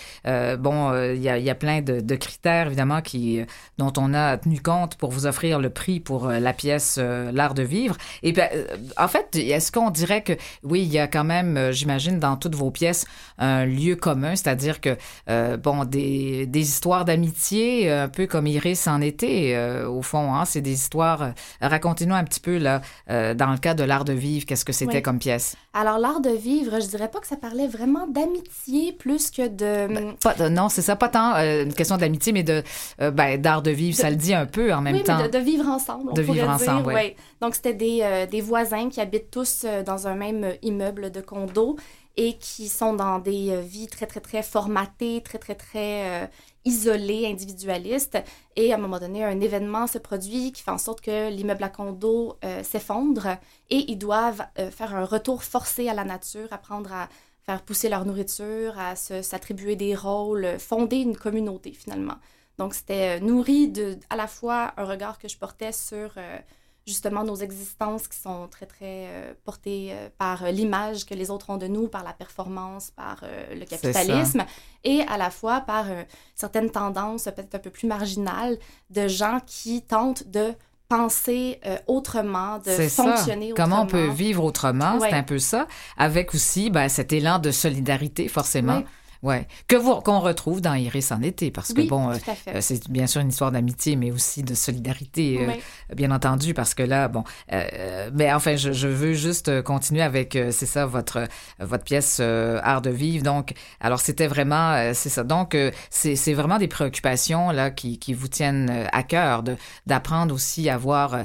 il y a plein de critères, évidemment, dont on a tenu compte pour vous offrir le prix pour la pièce L'Art de vivre. Et en fait, est-ce qu'on dirait que, oui, il y a quand même, j'imagine, dans toutes vos pièces, un lieu commun, c'est-à-dire que, des histoires histoires d'amitié, un peu comme Iris en était, au fond. Hein? C'est des histoires... racontez-nous un petit peu, là, dans le cas de l'art de vivre, qu'est-ce que c'était comme pièce? Alors, l'art de vivre, je dirais pas que ça parlait vraiment d'amitié plus que de... non, c'est ça, pas tant une question d'amitié, mais d'art de vivre, ça le dit un peu en même temps. Oui, mais de vivre ensemble, on pourrait dire. Ensemble, oui. Donc, c'était des voisins qui habitent tous dans un même immeuble de condo et qui sont dans des vies très, très, très formatées, très, très, très isolées, individualistes. Et à un moment donné, un événement se produit qui fait en sorte que l'immeuble à condo s'effondre et ils doivent faire un retour forcé à la nature, apprendre à faire pousser leur nourriture, à s'attribuer des rôles, fonder une communauté finalement. Donc, c'était nourri à la fois un regard que je portais sur justement nos existences qui sont très, très portées par l'image que les autres ont de nous, par la performance, par le capitalisme, et à la fois par certaines tendances peut-être un peu plus marginales de gens qui tentent de penser autrement, de fonctionner autrement. Comment on peut vivre autrement, c'est un peu ça, avec aussi cet élan de solidarité, forcément. Oui. Ouais, qu'on retrouve dans Iris en été, parce que c'est bien sûr une histoire d'amitié, mais aussi de solidarité, bien entendu, parce que là, mais enfin, je veux juste continuer avec, c'est ça, votre pièce Art de vivre. Donc, alors c'était vraiment, c'est ça. Donc, c'est vraiment des préoccupations là qui vous tiennent à cœur, d'apprendre aussi à voir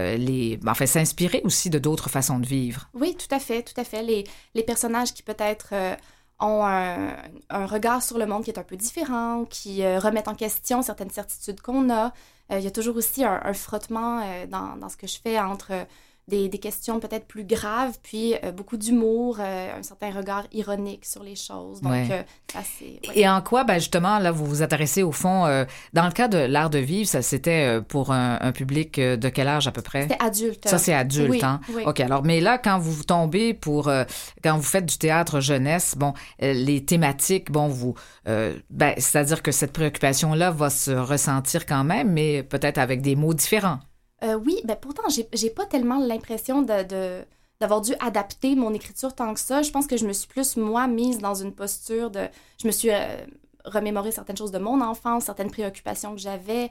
s'inspirer aussi de d'autres façons de vivre. Oui, tout à fait, tout à fait. Les personnages qui peut-être ont un regard sur le monde qui est un peu différent, qui remettent en question certaines certitudes qu'on a. Il y a toujours aussi un frottement dans ce que je fais entre des questions peut-être plus graves, puis beaucoup d'humour, un certain regard ironique sur les choses. Donc, Et en quoi, justement, là, vous vous intéressez au fond, dans le cas de l'art de vivre, ça c'était pour un public de quel âge à peu près? C'était adulte. Ça, c'est adulte, oui, hein? Oui. OK, alors, mais là, quand vous tombez quand vous faites du théâtre jeunesse, les thématiques, c'est-à-dire que cette préoccupation-là va se ressentir quand même, mais peut-être avec des mots différents. Oui, pourtant, j'ai pas tellement l'impression d'avoir dû adapter mon écriture tant que ça. Je pense que je me suis plus, moi, mise dans une posture je me suis remémoré certaines choses de mon enfance, certaines préoccupations que j'avais,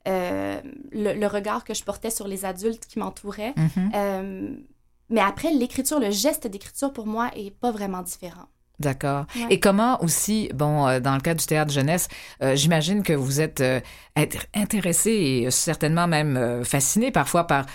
le regard que je portais sur les adultes qui m'entouraient. Mm-hmm. Mais après, l'écriture, le geste d'écriture, pour moi, est pas vraiment différent. D'accord. Ouais. Et comment aussi, dans le cadre du théâtre jeunesse, j'imagine que vous êtes intéressé et certainement même fasciné parfois par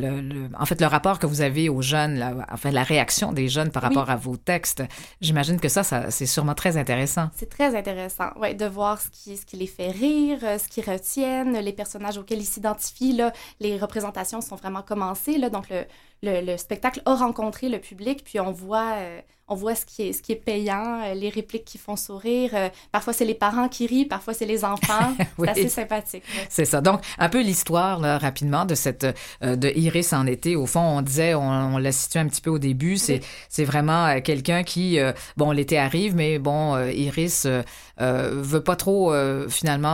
le rapport que vous avez aux jeunes, la réaction des jeunes par rapport à vos textes. J'imagine que ça c'est sûrement très intéressant. C'est très intéressant, oui, de voir ce qui les fait rire, ce qu'ils retiennent, les personnages auxquels ils s'identifient. Là, les représentations sont vraiment commencées, là, donc le spectacle a rencontré le public, puis on voit ce qui est payant, les répliques qui font sourire. Parfois, c'est les parents qui rient, parfois, c'est les enfants. Oui. C'est assez sympathique. Ouais. C'est ça. Donc, un peu l'histoire, là, rapidement, de de Iris en été. Au fond, on disait, on l'a situé un petit peu au début, c'est vraiment quelqu'un qui, l'été arrive, mais Iris veut pas trop, finalement,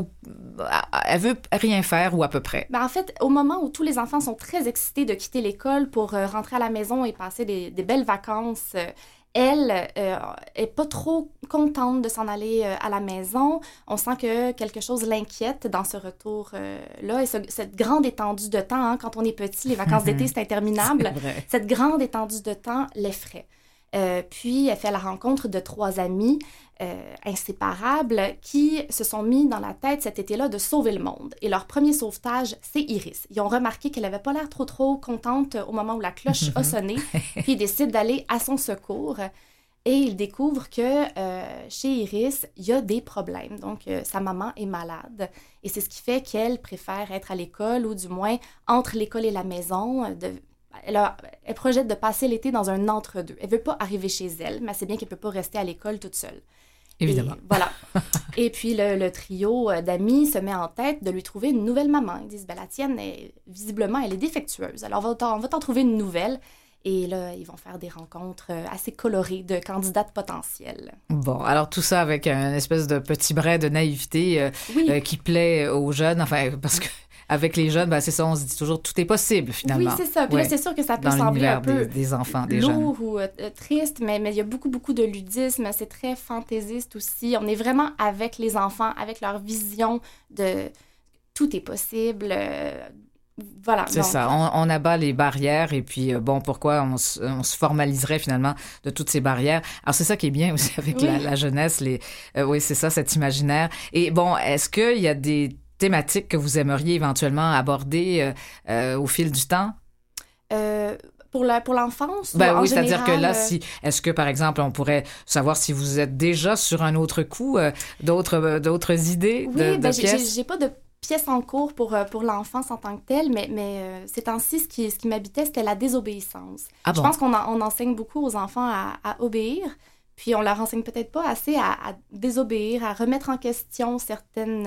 elle veut rien faire ou à peu près. En fait, au moment où tous les enfants sont très excités de quitter l'école pour rentrer à la maison et passer des belles vacances, elle est pas trop contente de s'en aller à la maison. On sent que quelque chose l'inquiète dans ce retour-là. Et cette grande étendue de temps, hein, quand on est petit, les vacances d'été, c'est interminable. C'est vrai. Cette grande étendue de temps l'effraie. Puis, elle fait la rencontre de 3 amis inséparables qui se sont mis dans la tête cet été-là de sauver le monde. Et leur premier sauvetage, c'est Iris. Ils ont remarqué qu'elle n'avait pas l'air trop contente au moment où la cloche a sonné. Puis, ils décident d'aller à son secours. Et ils découvrent que chez Iris, il y a des problèmes. Donc, sa maman est malade. Et c'est ce qui fait qu'elle préfère être à l'école, ou du moins entre l'école et la maison, elle projette de passer l'été dans un entre-deux. Elle ne veut pas arriver chez elle, mais c'est bien qu'elle ne peut pas rester à l'école toute seule. Évidemment. Et, voilà. Et puis, le trio d'amis se met en tête de lui trouver une nouvelle maman. Ils disent, la tienne, visiblement, elle est défectueuse. Alors, on va t'en trouver une nouvelle. Et là, ils vont faire des rencontres assez colorées de candidates potentielles. Bon, alors tout ça avec un espèce de petit brin de naïveté qui plaît aux jeunes, enfin, parce que avec les jeunes, ben, c'est ça, on se dit toujours tout est possible finalement. Oui, c'est ça. Puis là, c'est sûr que ça peut dans sembler un l'univers peu des enfants, des jeunes. lourd ou triste, mais il y a beaucoup de ludisme. C'est très fantaisiste aussi. On est vraiment avec les enfants, avec leur vision de tout est possible. Voilà. C'est ça, on abat les barrières et puis, pourquoi on se formaliserait finalement de toutes ces barrières. Alors, c'est ça qui est bien aussi avec la jeunesse, oui, c'est ça, cet imaginaire. Et bon, est-ce qu'il y a des thématiques que vous aimeriez éventuellement aborder au fil du temps? Pour l'enfance? Ben oui, général, c'est-à-dire que là, est-ce que, par exemple, on pourrait savoir si vous êtes déjà sur un autre coup, d'autres idées de pièces? J'ai pas de pièce en cours pour l'enfance en tant que telle, mais ces temps-ci, ce qui m'habitait, c'était la désobéissance. Ah bon? Je pense qu'on enseigne beaucoup aux enfants à obéir, puis on leur enseigne peut-être pas assez à désobéir, à remettre en question certaines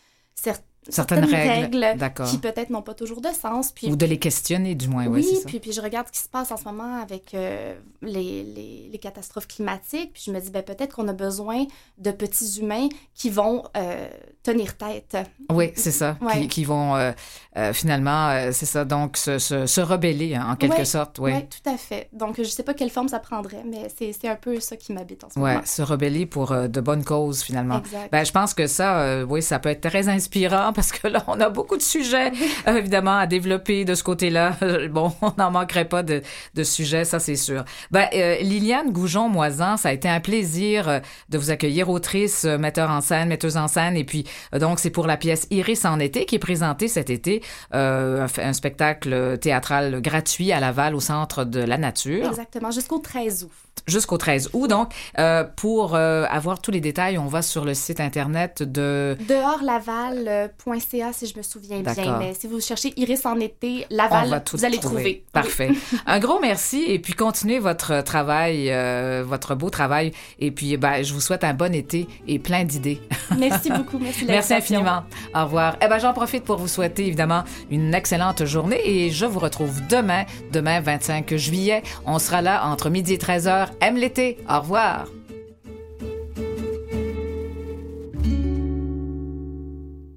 règles qui peut-être n'ont pas toujours de sens. Puis, ou de les questionner, du moins, oui, c'est ça. Puis je regarde ce qui se passe en ce moment avec les catastrophes climatiques, puis je me dis, peut-être qu'on a besoin de petits humains qui vont tenir tête. Oui, c'est ça, qui vont finalement, c'est ça, donc se rebeller, en quelque sorte. Oui, tout à fait. Donc, je sais pas quelle forme ça prendrait, mais c'est un peu ça qui m'habite en ce moment. Oui, se rebeller pour de bonnes causes, finalement. Exact. Je pense que ça, ça peut être très inspirant, parce que là, on a beaucoup de sujets, évidemment, à développer de ce côté-là. Bon, on n'en manquerait pas de sujets, ça, c'est sûr. Liliane Goujon-Moisan, ça a été un plaisir de vous accueillir, autrice, metteuse en scène, et puis, donc, c'est pour la pièce Iris en été, qui est présentée cet été, un spectacle théâtral gratuit à Laval, au Centre de la Nature. Exactement, jusqu'au 13 août. Jusqu'au 13 août. Donc, pour avoir tous les détails, on va sur le site Internet de... dehorslaval.ca, si je me souviens bien. Mais si vous cherchez Iris en été, Laval, vous allez trouver. Parfait. Un gros merci et puis continuez votre travail, votre beau travail. Et puis, je vous souhaite un bon été et plein d'idées. Merci beaucoup. Merci, merci infiniment. Au revoir. J'en profite pour vous souhaiter, évidemment, une excellente journée et je vous retrouve demain 25 juillet. On sera là entre midi et 13h. Aime l'été. Au revoir.